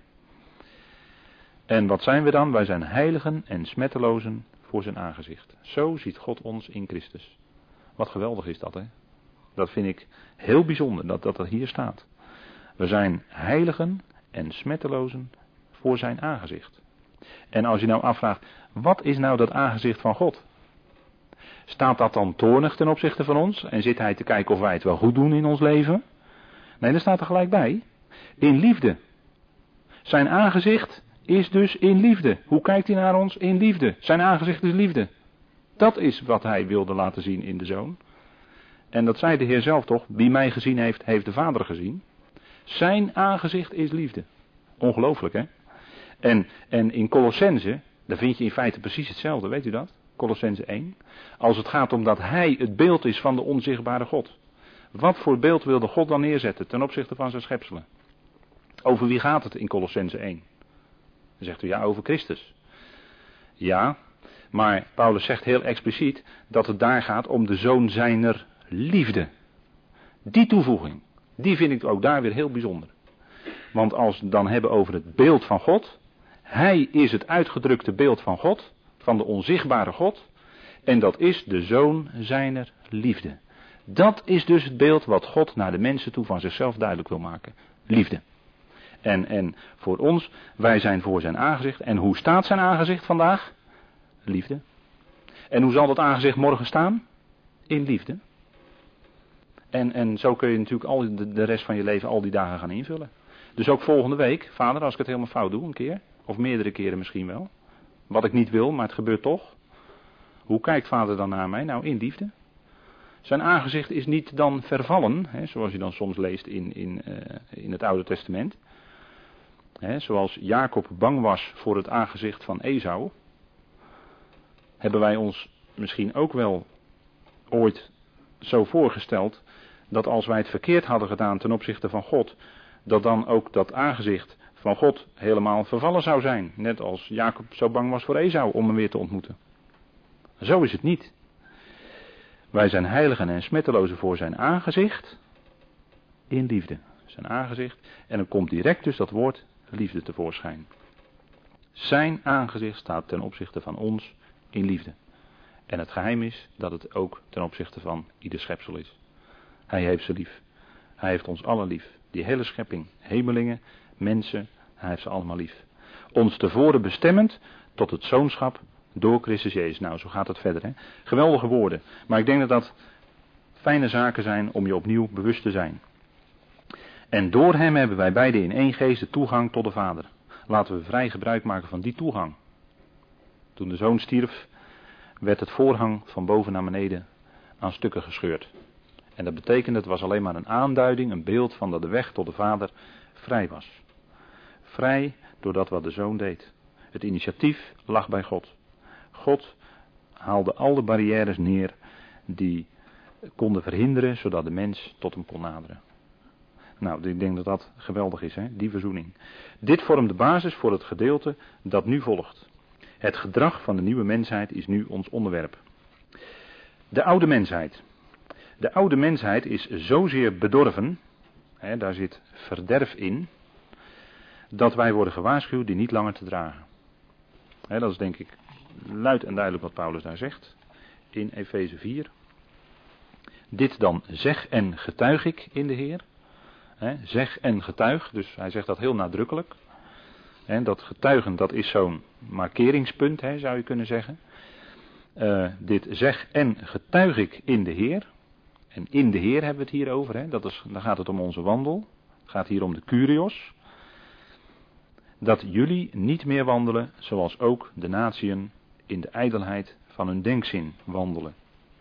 En wat zijn we dan? Wij zijn heiligen en smettelozen voor zijn aangezicht. Zo ziet God ons in Christus. Wat geweldig is dat, hè? Dat vind ik heel bijzonder, dat dat er hier staat. We zijn heiligen en smettelozen voor zijn aangezicht. En als je nou afvraagt, wat is nou dat aangezicht van God? Staat dat dan toornig ten opzichte van ons? En zit hij te kijken of wij het wel goed doen in ons leven? Nee, dat staat er gelijk bij. In liefde. Zijn aangezicht is dus in liefde. Hoe kijkt hij naar ons? In liefde. Zijn aangezicht is liefde. Dat is wat hij wilde laten zien in de Zoon. En dat zei de Heer zelf toch: wie mij gezien heeft, heeft de Vader gezien. Zijn aangezicht is liefde. Ongelooflijk, hè? En, en in Colossense, daar vind je in feite precies hetzelfde, weet u dat? Colossense één. Als het gaat om dat hij het beeld is van de onzichtbare God. Wat voor beeld wilde God dan neerzetten ten opzichte van zijn schepselen? Over wie gaat het in Colossense één? Dan zegt u ja, over Christus. Ja, maar Paulus zegt heel expliciet dat het daar gaat om de zoon zijner liefde. Die toevoeging, die vind ik ook daar weer heel bijzonder. Want als we het dan hebben over het beeld van God, hij is het uitgedrukte beeld van God, van de onzichtbare God, en dat is de zoon zijner liefde. Dat is dus het beeld wat God naar de mensen toe van zichzelf duidelijk wil maken. Liefde. En, en voor ons, wij zijn voor zijn aangezicht. En hoe staat zijn aangezicht vandaag? Liefde. En hoe zal dat aangezicht morgen staan? In liefde. En, en zo kun je natuurlijk al de, de rest van je leven al die dagen gaan invullen. Dus ook volgende week, vader, als ik het helemaal fout doe, een keer. Of meerdere keren misschien wel. Wat ik niet wil, maar het gebeurt toch. Hoe kijkt vader dan naar mij? Nou, in liefde. Zijn aangezicht is niet dan vervallen, hè, zoals je dan soms leest in, in, uh, in het Oude Testament. He, zoals Jacob bang was voor het aangezicht van Esau, hebben wij ons misschien ook wel ooit zo voorgesteld dat als wij het verkeerd hadden gedaan ten opzichte van God, dat dan ook dat aangezicht van God helemaal vervallen zou zijn. Net als Jacob zo bang was voor Esau om hem weer te ontmoeten. Zo is het niet. Wij zijn heiligen en smettelozen voor zijn aangezicht in liefde. Zijn aangezicht. En dan komt direct dus dat woord liefde tevoorschijn. Zijn aangezicht staat ten opzichte van ons in liefde. En het geheim is dat het ook ten opzichte van ieder schepsel is. Hij heeft ze lief. Hij heeft ons allen lief. Die hele schepping, hemelingen, mensen, hij heeft ze allemaal lief. Ons tevoren bestemmend tot het zoonschap door Christus Jezus. Nou, zo gaat het verder. Hè? Geweldige woorden. Maar ik denk dat dat fijne zaken zijn om je opnieuw bewust te zijn. En door hem hebben wij beiden in één geest de toegang tot de Vader. Laten we vrij gebruik maken van die toegang. Toen de zoon stierf, werd het voorhang van boven naar beneden aan stukken gescheurd. En dat betekende, het was alleen maar een aanduiding, een beeld van dat de weg tot de Vader vrij was. Vrij door dat wat de zoon deed. Het initiatief lag bij God. God haalde al de barrières neer die konden verhinderen, zodat de mens tot hem kon naderen. Nou, ik denk dat dat geweldig is, hè? Die verzoening. Dit vormt de basis voor het gedeelte dat nu volgt. Het gedrag van de nieuwe mensheid is nu ons onderwerp. De oude mensheid. De oude mensheid is zozeer bedorven, hè, daar zit verderf in, dat wij worden gewaarschuwd die niet langer te dragen. Hè, dat is denk ik luid en duidelijk wat Paulus daar zegt in Efeze vier. Dit dan zeg en getuig ik in de Heer. Hè, zeg en getuig, dus hij zegt dat heel nadrukkelijk. Hè, dat getuigen, dat is zo'n markeringspunt, hè, zou je kunnen zeggen. Uh, dit zeg en getuig ik in de Heer. En in de Heer hebben we het hier over. Hè? Dat is, dan gaat het om onze wandel. Het gaat hier om de Kyrios. Dat jullie niet meer wandelen zoals ook de natieën in de ijdelheid van hun denkzin wandelen.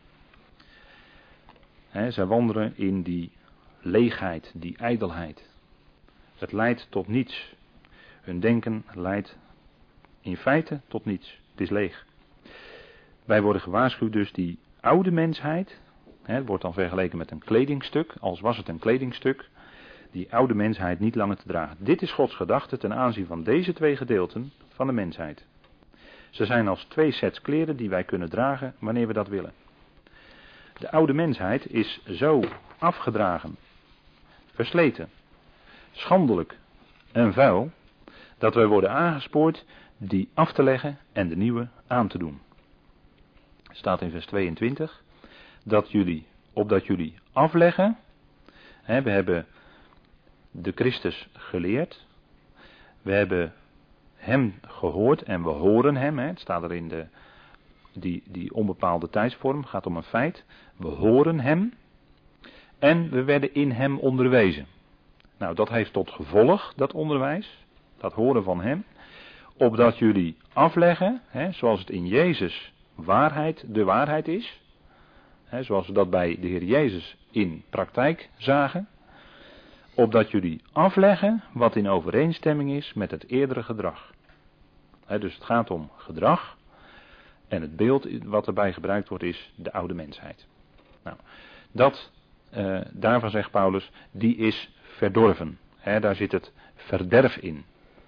Hè, zij wandelen in die leegheid, die ijdelheid. Het leidt tot niets. Hun denken leidt in feite tot niets. Het is leeg. Wij worden gewaarschuwd dus die oude mensheid. Het wordt dan vergeleken met een kledingstuk, als was het een kledingstuk, die oude mensheid niet langer te dragen. Dit is Gods gedachte ten aanzien van deze twee gedeelten van de mensheid. Ze zijn als twee sets kleren die wij kunnen dragen wanneer we dat willen. De oude mensheid is zo afgedragen, versleten, schandelijk en vuil, dat wij worden aangespoord die af te leggen en de nieuwe aan te doen. Staat in vers tweeëntwintig. Dat jullie, opdat jullie afleggen. Hè, we hebben de Christus geleerd. We hebben hem gehoord en we horen hem. Hè, het staat er in de, die, die onbepaalde tijdsvorm. Het gaat om een feit. We horen hem. En we werden in hem onderwezen. Nou, dat heeft tot gevolg, dat onderwijs. Dat horen van hem. Opdat jullie afleggen, hè, zoals het in Jezus waarheid de waarheid is. He, zoals we dat bij de Heer Jezus in praktijk zagen. Opdat jullie afleggen wat in overeenstemming is met het eerdere gedrag. He, dus het gaat om gedrag. En het beeld wat erbij gebruikt wordt is de oude mensheid. Nou, dat, uh, daarvan zegt Paulus, die is verdorven. He, daar zit het verderf in.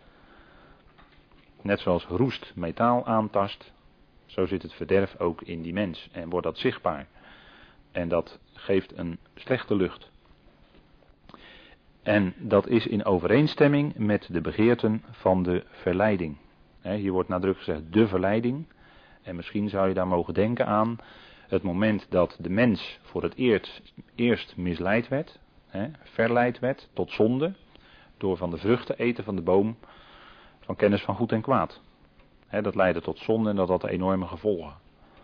Net zoals roest metaal aantast, zo zit het verderf ook in die mens. En wordt dat zichtbaar. En dat geeft een slechte lucht. En dat is in overeenstemming met de begeerten van de verleiding. He, hier wordt nadrukkelijk gezegd de verleiding. En misschien zou je daar mogen denken aan het moment dat de mens voor het eerst, eerst misleid werd. He, verleid werd tot zonde. Door van de vruchten eten van de boom van kennis van goed en kwaad. He, dat leidde tot zonde en dat had enorme gevolgen.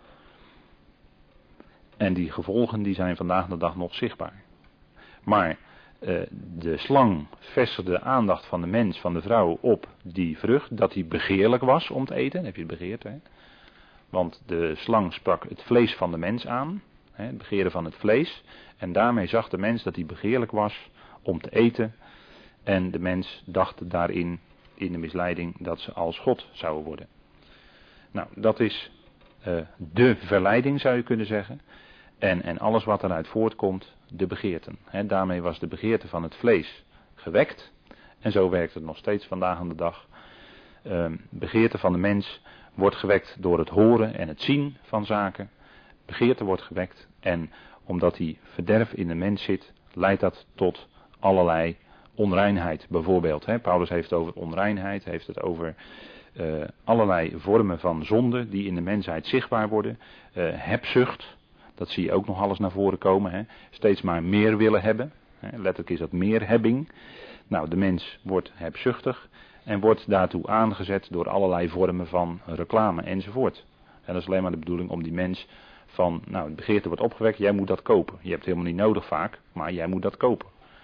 En die gevolgen die zijn vandaag de dag nog zichtbaar. Maar uh, de slang vestigde de aandacht van de mens, van de vrouw op die vrucht, dat die begeerlijk was om te eten. Heb je het begeerd, hè? Want de slang sprak het vlees van de mens aan, hè, het begeren van het vlees. En daarmee zag de mens dat hij begeerlijk was om te eten. En de mens dacht daarin in de misleiding dat ze als God zouden worden. Nou, dat is uh, de verleiding zou je kunnen zeggen. En, en alles wat eruit voortkomt, de begeerten. He, daarmee was de begeerte van het vlees gewekt. En zo werkt het nog steeds vandaag aan de dag. Uh, begeerte van de mens wordt gewekt door het horen en het zien van zaken. Begeerte wordt gewekt en omdat die verderf in de mens zit, leidt dat tot allerlei onreinheid bijvoorbeeld. Hè. Paulus heeft het over onreinheid, heeft het over uh, allerlei vormen van zonde die in de mensheid zichtbaar worden. Uh, hebzucht, dat zie je ook nog alles naar voren komen. Hè. Steeds maar meer willen hebben. Hè. Letterlijk is dat meerhebbing. Nou, de mens wordt hebzuchtig en wordt daartoe aangezet door allerlei vormen van reclame enzovoort. En dat is alleen maar de bedoeling om die mens van, nou, het begeerte wordt opgewekt, jij moet dat kopen. Je hebt het helemaal niet nodig vaak, maar jij moet dat kopen.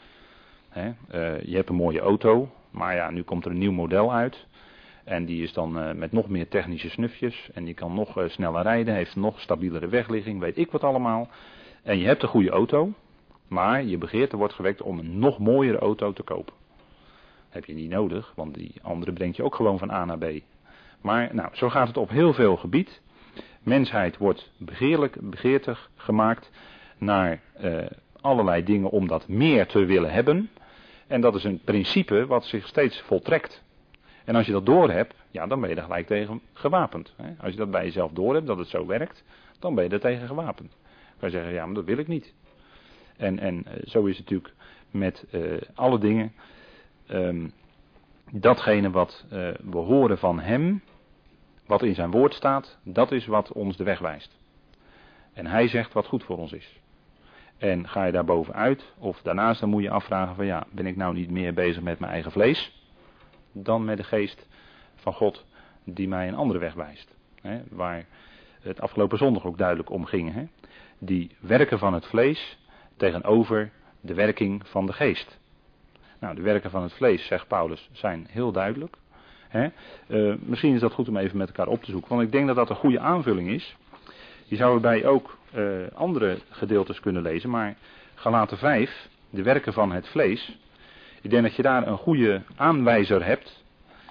He, uh, je hebt een mooie auto, maar ja, nu komt er een nieuw model uit. En die is dan uh, met nog meer technische snufjes. En die kan nog uh, sneller rijden, heeft nog stabielere wegligging, weet ik wat allemaal. En je hebt een goede auto, maar je begeerte wordt gewekt om een nog mooiere auto te kopen. Heb je niet nodig, want die andere brengt je ook gewoon van A naar B. Maar nou, zo gaat het op heel veel gebied. Mensheid wordt begeerlijk, begeertig gemaakt naar uh, allerlei dingen om dat meer te willen hebben. En dat is een principe wat zich steeds voltrekt. En als je dat doorhebt, ja, dan ben je er gelijk tegen gewapend. Hè? Als je dat bij jezelf doorhebt, dat het zo werkt, dan ben je er tegen gewapend. Dan kan je zeggen, ja, maar dat wil ik niet. En, en uh, zo is het natuurlijk met uh, alle dingen. Um, datgene wat uh, we horen van hem, wat in zijn woord staat, dat is wat ons de weg wijst. En hij zegt wat goed voor ons is. En ga je daar bovenuit, of daarnaast, dan moet je afvragen van ja, ben ik nou niet meer bezig met mijn eigen vlees, dan met de geest van God die mij een andere weg wijst. Hè, waar het afgelopen zondag ook duidelijk om ging. Hè. Die werken van het vlees tegenover de werking van de geest. Nou, de werken van het vlees, zegt Paulus, zijn heel duidelijk. He, uh, misschien is dat goed om even met elkaar op te zoeken. Want ik denk dat dat een goede aanvulling is. Je zou erbij ook uh, andere gedeeltes kunnen lezen. Maar Galaten vijf, de werken van het vlees. Ik denk dat je daar een goede aanwijzer hebt.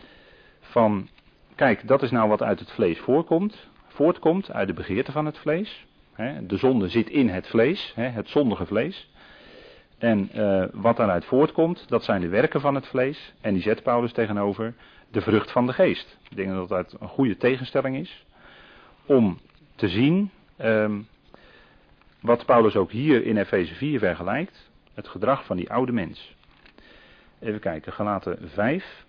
Van, kijk, dat is nou wat uit het vlees voorkomt. Voortkomt uit de begeerte van het vlees. He, de zonde zit in het vlees, he, het zondige vlees. En uh, wat daaruit voortkomt, dat zijn de werken van het vlees. En die zet Paulus tegenover de vrucht van de geest. Ik denk dat dat een goede tegenstelling is. Om te zien, um, wat Paulus ook hier in Efeze vier vergelijkt. Het gedrag van die oude mens. Even kijken, Galaten vijf.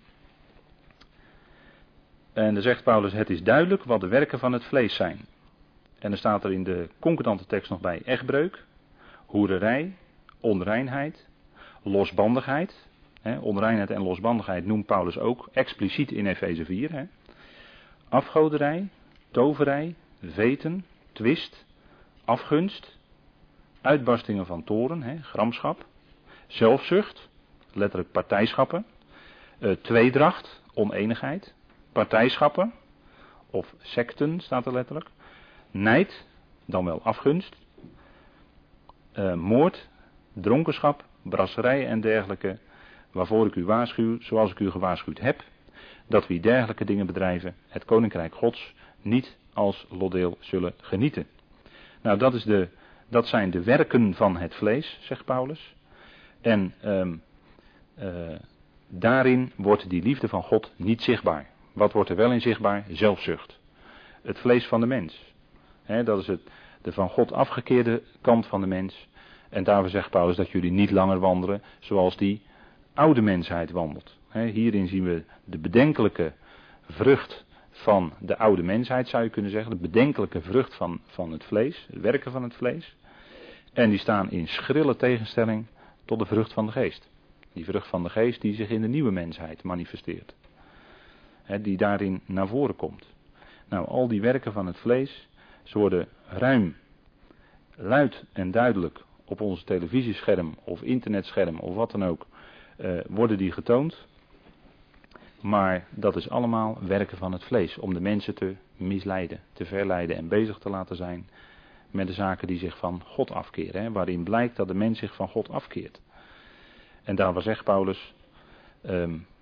En dan zegt Paulus, het is duidelijk wat de werken van het vlees zijn. En dan staat er in de concordante tekst nog bij echtbreuk, hoererij, onreinheid, losbandigheid. He, onreinheid en losbandigheid noemt Paulus ook expliciet in Efeze vier. He. Afgoderij, toverij, veten, twist, afgunst, uitbarstingen van toorn, he, gramschap, zelfzucht, letterlijk partijschappen, uh, tweedracht, oneenigheid, partijschappen, of secten staat er letterlijk, nijd, dan wel afgunst, uh, moord, dronkenschap, brasserij en dergelijke, waarvoor ik u waarschuw, zoals ik u gewaarschuwd heb, dat wie dergelijke dingen bedrijven, het koninkrijk Gods niet als lotdeel zullen genieten. Nou, dat, is de, dat zijn de werken van het vlees, zegt Paulus. En um, uh, daarin wordt die liefde van God niet zichtbaar. Wat wordt er wel in zichtbaar? Zelfzucht. Het vlees van de mens. He, dat is het, de van God afgekeerde kant van de mens. En daarvoor zegt Paulus dat jullie niet langer wandelen zoals die oude mensheid wandelt. He, hierin zien we de bedenkelijke vrucht van de oude mensheid, zou je kunnen zeggen. De bedenkelijke vrucht van, van het vlees, het werken van het vlees. En die staan in schrille tegenstelling tot de vrucht van de geest. Die vrucht van de geest die zich in de nieuwe mensheid manifesteert. He, die daarin naar voren komt. Nou, al die werken van het vlees, ze worden ruim, luid en duidelijk op onze televisiescherm of internetscherm of wat dan ook, uh, worden die getoond. Maar dat is allemaal werken van het vlees, om de mensen te misleiden, te verleiden en bezig te laten zijn met de zaken die zich van God afkeren. Hè, waarin blijkt dat de mens zich van God afkeert. En daarvoor zegt Paulus, um,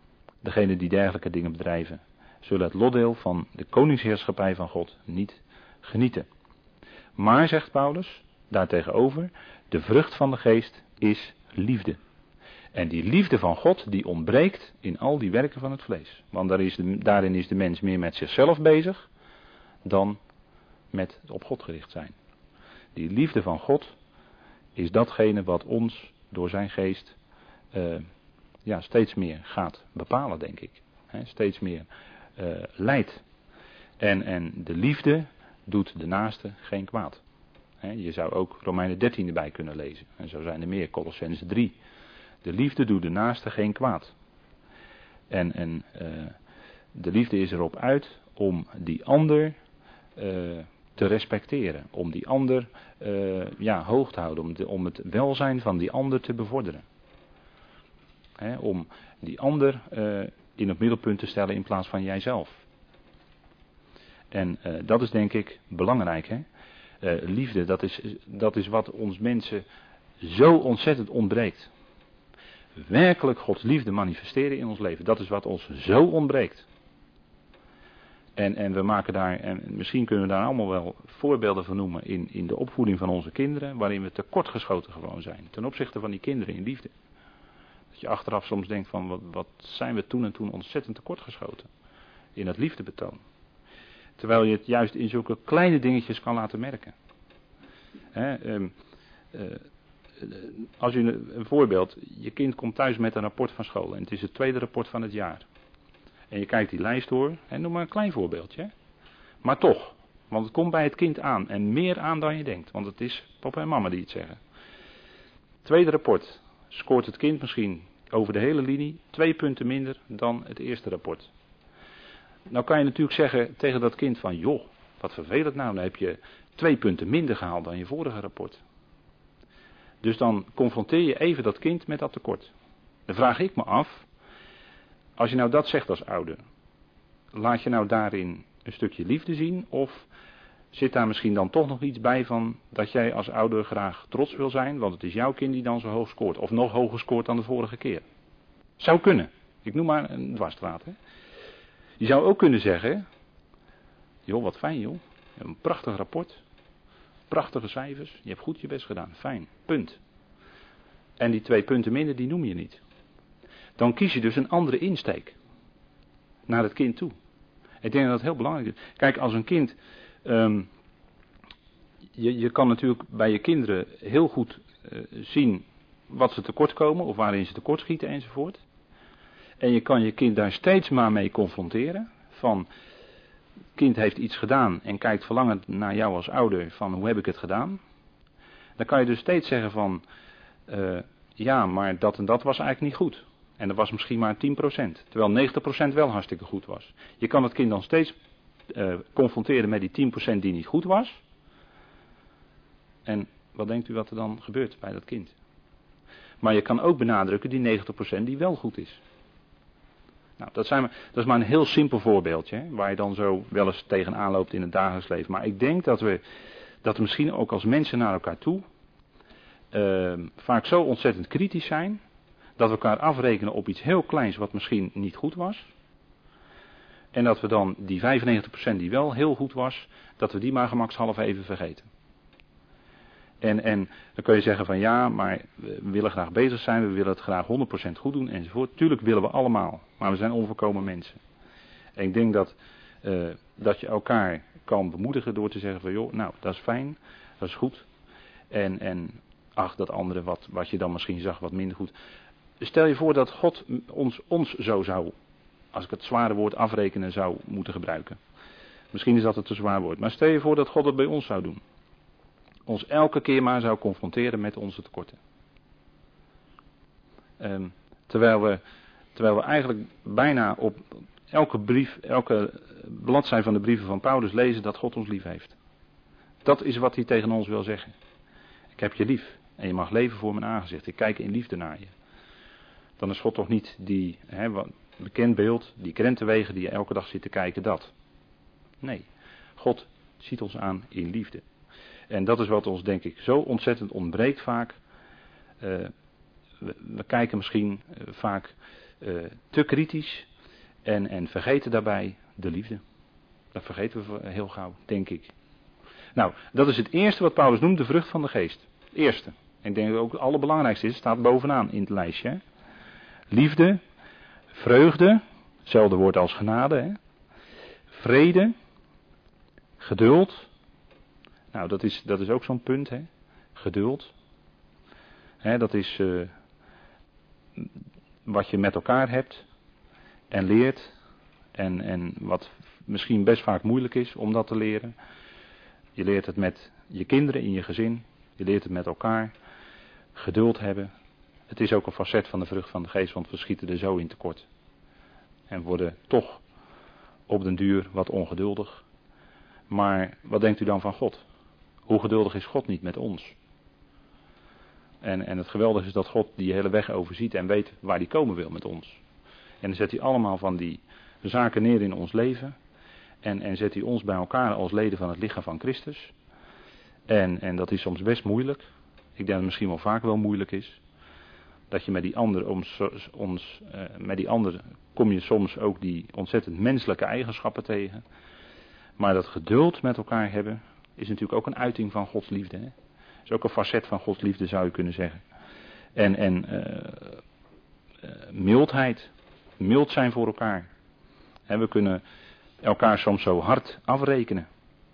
degenen die dergelijke dingen bedrijven, zullen het lotdeel van de koningsheerschappij van God niet genieten. Maar, zegt Paulus, daartegenover, de vrucht van de geest is liefde. En die liefde van God, die ontbreekt in al die werken van het vlees. Want daar is de, daarin is de mens meer met zichzelf bezig, dan met het op God gericht zijn. Die liefde van God is datgene wat ons door zijn geest uh, ja, steeds meer gaat bepalen, denk ik. He, steeds meer uh, leidt. En, en de liefde doet de naaste geen kwaad. He, je zou ook Romeinen dertien erbij kunnen lezen. En zo zijn er meer, Colossenzen drie. De liefde doet de naaste geen kwaad. En, en uh, de liefde is erop uit om die ander uh, te respecteren. Om die ander uh, ja, hoog te houden. Om, de, om het welzijn van die ander te bevorderen. He, om die ander uh, in het middelpunt te stellen in plaats van jijzelf. En uh, dat is denk ik belangrijk. Hè? Uh, liefde, dat is, dat is wat ons mensen zo ontzettend ontbreekt. Werkelijk Gods liefde manifesteren in ons leven. Dat is wat ons zo ontbreekt. En, en we maken daar, en misschien kunnen we daar allemaal wel voorbeelden van noemen in, in de opvoeding van onze kinderen, waarin we tekortgeschoten gewoon zijn. Ten opzichte van die kinderen in liefde. Dat je achteraf soms denkt van wat, wat zijn we toen en toen ontzettend tekortgeschoten. In het liefdebetoon. Terwijl je het juist in zulke kleine dingetjes kan laten merken. He, um, uh, als je een, een voorbeeld, je kind komt thuis met een rapport van school en het is het tweede rapport van het jaar. En je kijkt die lijst door, en noem maar een klein voorbeeldje. Hè? Maar toch, want het komt bij het kind aan en meer aan dan je denkt, want het is papa en mama die het zeggen. Tweede rapport, scoort het kind misschien over de hele linie twee punten minder dan het eerste rapport. Nou kan je natuurlijk zeggen tegen dat kind van, joh, wat vervelend nou, dan heb je twee punten minder gehaald dan je vorige rapport. Dus dan confronteer je even dat kind met dat tekort. Dan vraag ik me af, als je nou dat zegt als ouder, laat je nou daarin een stukje liefde zien, of zit daar misschien dan toch nog iets bij van dat jij als ouder graag trots wil zijn, want het is jouw kind die dan zo hoog scoort, of nog hoger scoort dan de vorige keer. Zou kunnen. Ik noem maar een dwarsstraat. Hè. Je zou ook kunnen zeggen, joh, wat fijn joh, je hebt een prachtig rapport, prachtige cijfers, je hebt goed je best gedaan, fijn, punt. En die twee punten minder, die noem je niet. Dan kies je dus een andere insteek naar het kind toe. Ik denk dat dat heel belangrijk is. Kijk, als een kind, um, je, je kan natuurlijk bij je kinderen heel goed uh, zien wat ze tekortkomen of waarin ze tekortschieten enzovoort. En je kan je kind daar steeds maar mee confronteren. Van, het kind heeft iets gedaan en kijkt verlangend naar jou als ouder van hoe heb ik het gedaan. Dan kan je dus steeds zeggen van, uh, ja, maar dat en dat was eigenlijk niet goed. En dat was misschien maar tien procent. Terwijl negentig procent wel hartstikke goed was. Je kan het kind dan steeds uh, confronteren met die tien procent die niet goed was. En wat denkt u wat er dan gebeurt bij dat kind? Maar je kan ook benadrukken die negentig procent die wel goed is. Nou, dat, zijn maar, dat is maar een heel simpel voorbeeldje. Hè, waar je dan zo wel eens tegenaan loopt in het dagelijks leven. Maar ik denk dat we, dat we misschien ook als mensen naar elkaar toe uh, vaak zo ontzettend kritisch zijn. Dat we elkaar afrekenen op iets heel kleins wat misschien niet goed was. En dat we dan die vijfennegentig procent die wel heel goed was, dat we die maar gemakshalve even vergeten. En, en dan kun je zeggen van ja, maar we willen graag bezig zijn, we willen het graag honderd procent goed doen enzovoort. Tuurlijk willen we allemaal, maar we zijn onvolkomen mensen. En ik denk dat, uh, dat je elkaar kan bemoedigen door te zeggen van joh, nou dat is fijn, dat is goed. En, en ach, dat andere wat, wat je dan misschien zag wat minder goed. Stel je voor dat God ons, ons zo zou, als ik het zware woord afrekenen zou moeten gebruiken. Misschien is dat het te zwaar woord. Maar stel je voor dat God het bij ons zou doen. Ons elke keer maar zou confronteren met onze tekorten. Um, terwijl, we, terwijl we eigenlijk bijna op elke brief, elke bladzij van de brieven van Paulus lezen dat God ons lief heeft. Dat is wat hij tegen ons wil zeggen. Ik heb je lief en je mag leven voor mijn aangezicht. Ik kijk in liefde naar je. Dan is God toch niet die, hè, bekend beeld, die krentenwegen die je elke dag zit te kijken, dat. Nee, God ziet ons aan in liefde. En dat is wat ons denk ik zo ontzettend ontbreekt vaak. Uh, we, we kijken misschien uh, vaak uh, te kritisch En, en vergeten daarbij de liefde. Dat vergeten we heel gauw, denk ik. Nou, dat is het eerste wat Paulus noemt, de vrucht van de geest. Het eerste. En ik denk dat ook het allerbelangrijkste is, staat bovenaan in het lijstje. Hè? Liefde, vreugde, hetzelfde woord als genade. Hè? Vrede, geduld. Nou, dat is, dat is ook zo'n punt, hè. Geduld. Hè, dat is uh, wat je met elkaar hebt en leert. En, en wat misschien best vaak moeilijk is om dat te leren. Je leert het met je kinderen in je gezin. Je leert het met elkaar. Geduld hebben. Het is ook een facet van de vrucht van de geest, want we schieten er zo in tekort. En worden toch op den duur wat ongeduldig. Maar wat denkt u dan van God? Hoe geduldig is God niet met ons? En, en het geweldige is dat God die hele weg overziet en weet waar hij komen wil met ons. En dan zet hij allemaal van die zaken neer in ons leven. En, en zet hij ons bij elkaar als leden van het lichaam van Christus. En, en dat is soms best moeilijk. Ik denk dat het misschien wel vaak wel moeilijk is. Dat je met die ander, ons, ons, uh, met die ander kom je soms ook die ontzettend menselijke eigenschappen tegen. Maar dat geduld met elkaar hebben is natuurlijk ook een uiting van Gods liefde. Hè? Is ook een facet van Gods liefde, zou je kunnen zeggen. En, en uh, uh, mildheid. Mild zijn voor elkaar. En we kunnen elkaar soms zo hard afrekenen.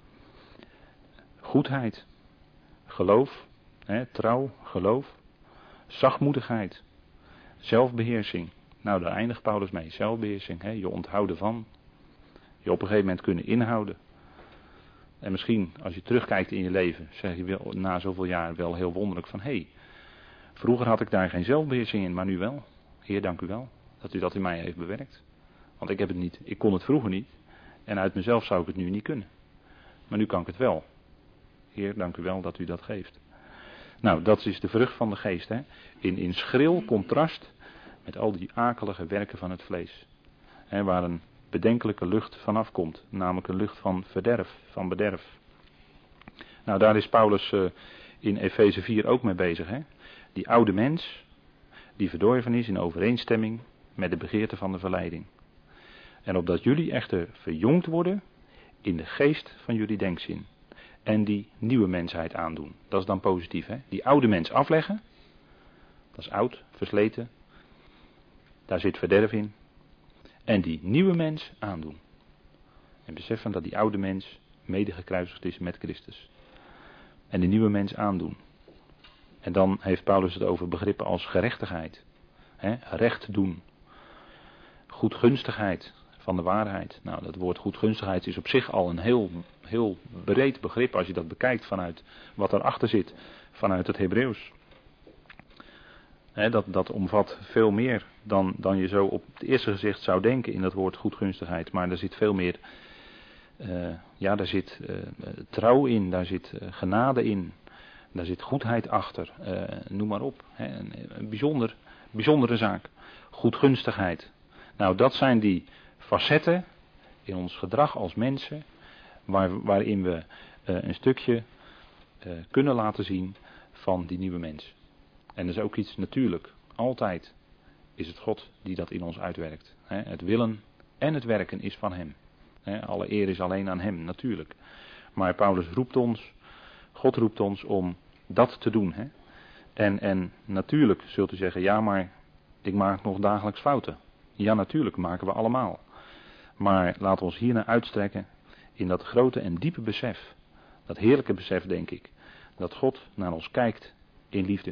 Goedheid. Geloof. Hè, trouw. Geloof. Zachtmoedigheid. Zelfbeheersing. Nou, daar eindigt Paulus mee. Zelfbeheersing. Hè, je onthouden van. Je op een gegeven moment kunnen inhouden. En misschien, als je terugkijkt in je leven, zeg je wel, na zoveel jaar wel heel wonderlijk van, hé, hey, vroeger had ik daar geen zelfbeheersing in, maar nu wel. Heer, dank u wel, dat u dat in mij heeft bewerkt. Want ik heb het niet, ik kon het vroeger niet. En uit mezelf zou ik het nu niet kunnen. Maar nu kan ik het wel. Heer, dank u wel dat u dat geeft. Nou, dat is de vrucht van de geest, hè. In, in schril contrast met al die akelige werken van het vlees. Hè, waar een bedenkelijke lucht vanaf komt. Namelijk een lucht van verderf, van bederf. Nou, daar is Paulus uh, in Efeze vier ook mee bezig. Hè? Die oude mens, die verdorven is in overeenstemming met de begeerte van de verleiding. En opdat jullie echter verjongd worden in de geest van jullie denkzin. En die nieuwe mensheid aandoen. Dat is dan positief, hè? Die oude mens afleggen. Dat is oud, versleten. Daar zit verderf in. En die nieuwe mens aandoen. En beseffen dat die oude mens mede gekruisigd is met Christus. En die nieuwe mens aandoen. En dan heeft Paulus het over begrippen als gerechtigheid. Hè? Recht doen. Goedgunstigheid van de waarheid. Nou, dat woord goedgunstigheid is op zich al een heel, heel breed begrip als je dat bekijkt vanuit wat erachter zit. Vanuit het Hebreeuws. He, dat, dat omvat veel meer dan, dan je zo op het eerste gezicht zou denken in dat woord goedgunstigheid. Maar er zit veel meer, uh, ja, daar zit uh, trouw in, daar zit uh, genade in, daar zit goedheid achter, uh, noem maar op. He, een, een bijzonder, bijzondere zaak. Goedgunstigheid. Nou, dat zijn die facetten in ons gedrag als mensen, waar, waarin we uh, een stukje uh, kunnen laten zien van die nieuwe mens. En dat is ook iets natuurlijk. Altijd is het God die dat in ons uitwerkt. He, het willen en het werken is van hem. He, alle eer is alleen aan hem, natuurlijk. Maar Paulus roept ons, God roept ons om dat te doen. He. En, en natuurlijk zult u zeggen, ja maar ik maak nog dagelijks fouten. Ja natuurlijk maken we allemaal. Maar laten we ons hiernaar uitstrekken in dat grote en diepe besef. Dat heerlijke besef denk ik. Dat God naar ons kijkt in liefde.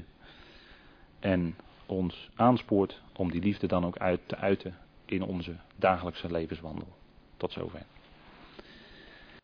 En ons aanspoort om die liefde dan ook uit te uiten in onze dagelijkse levenswandel. Tot zover.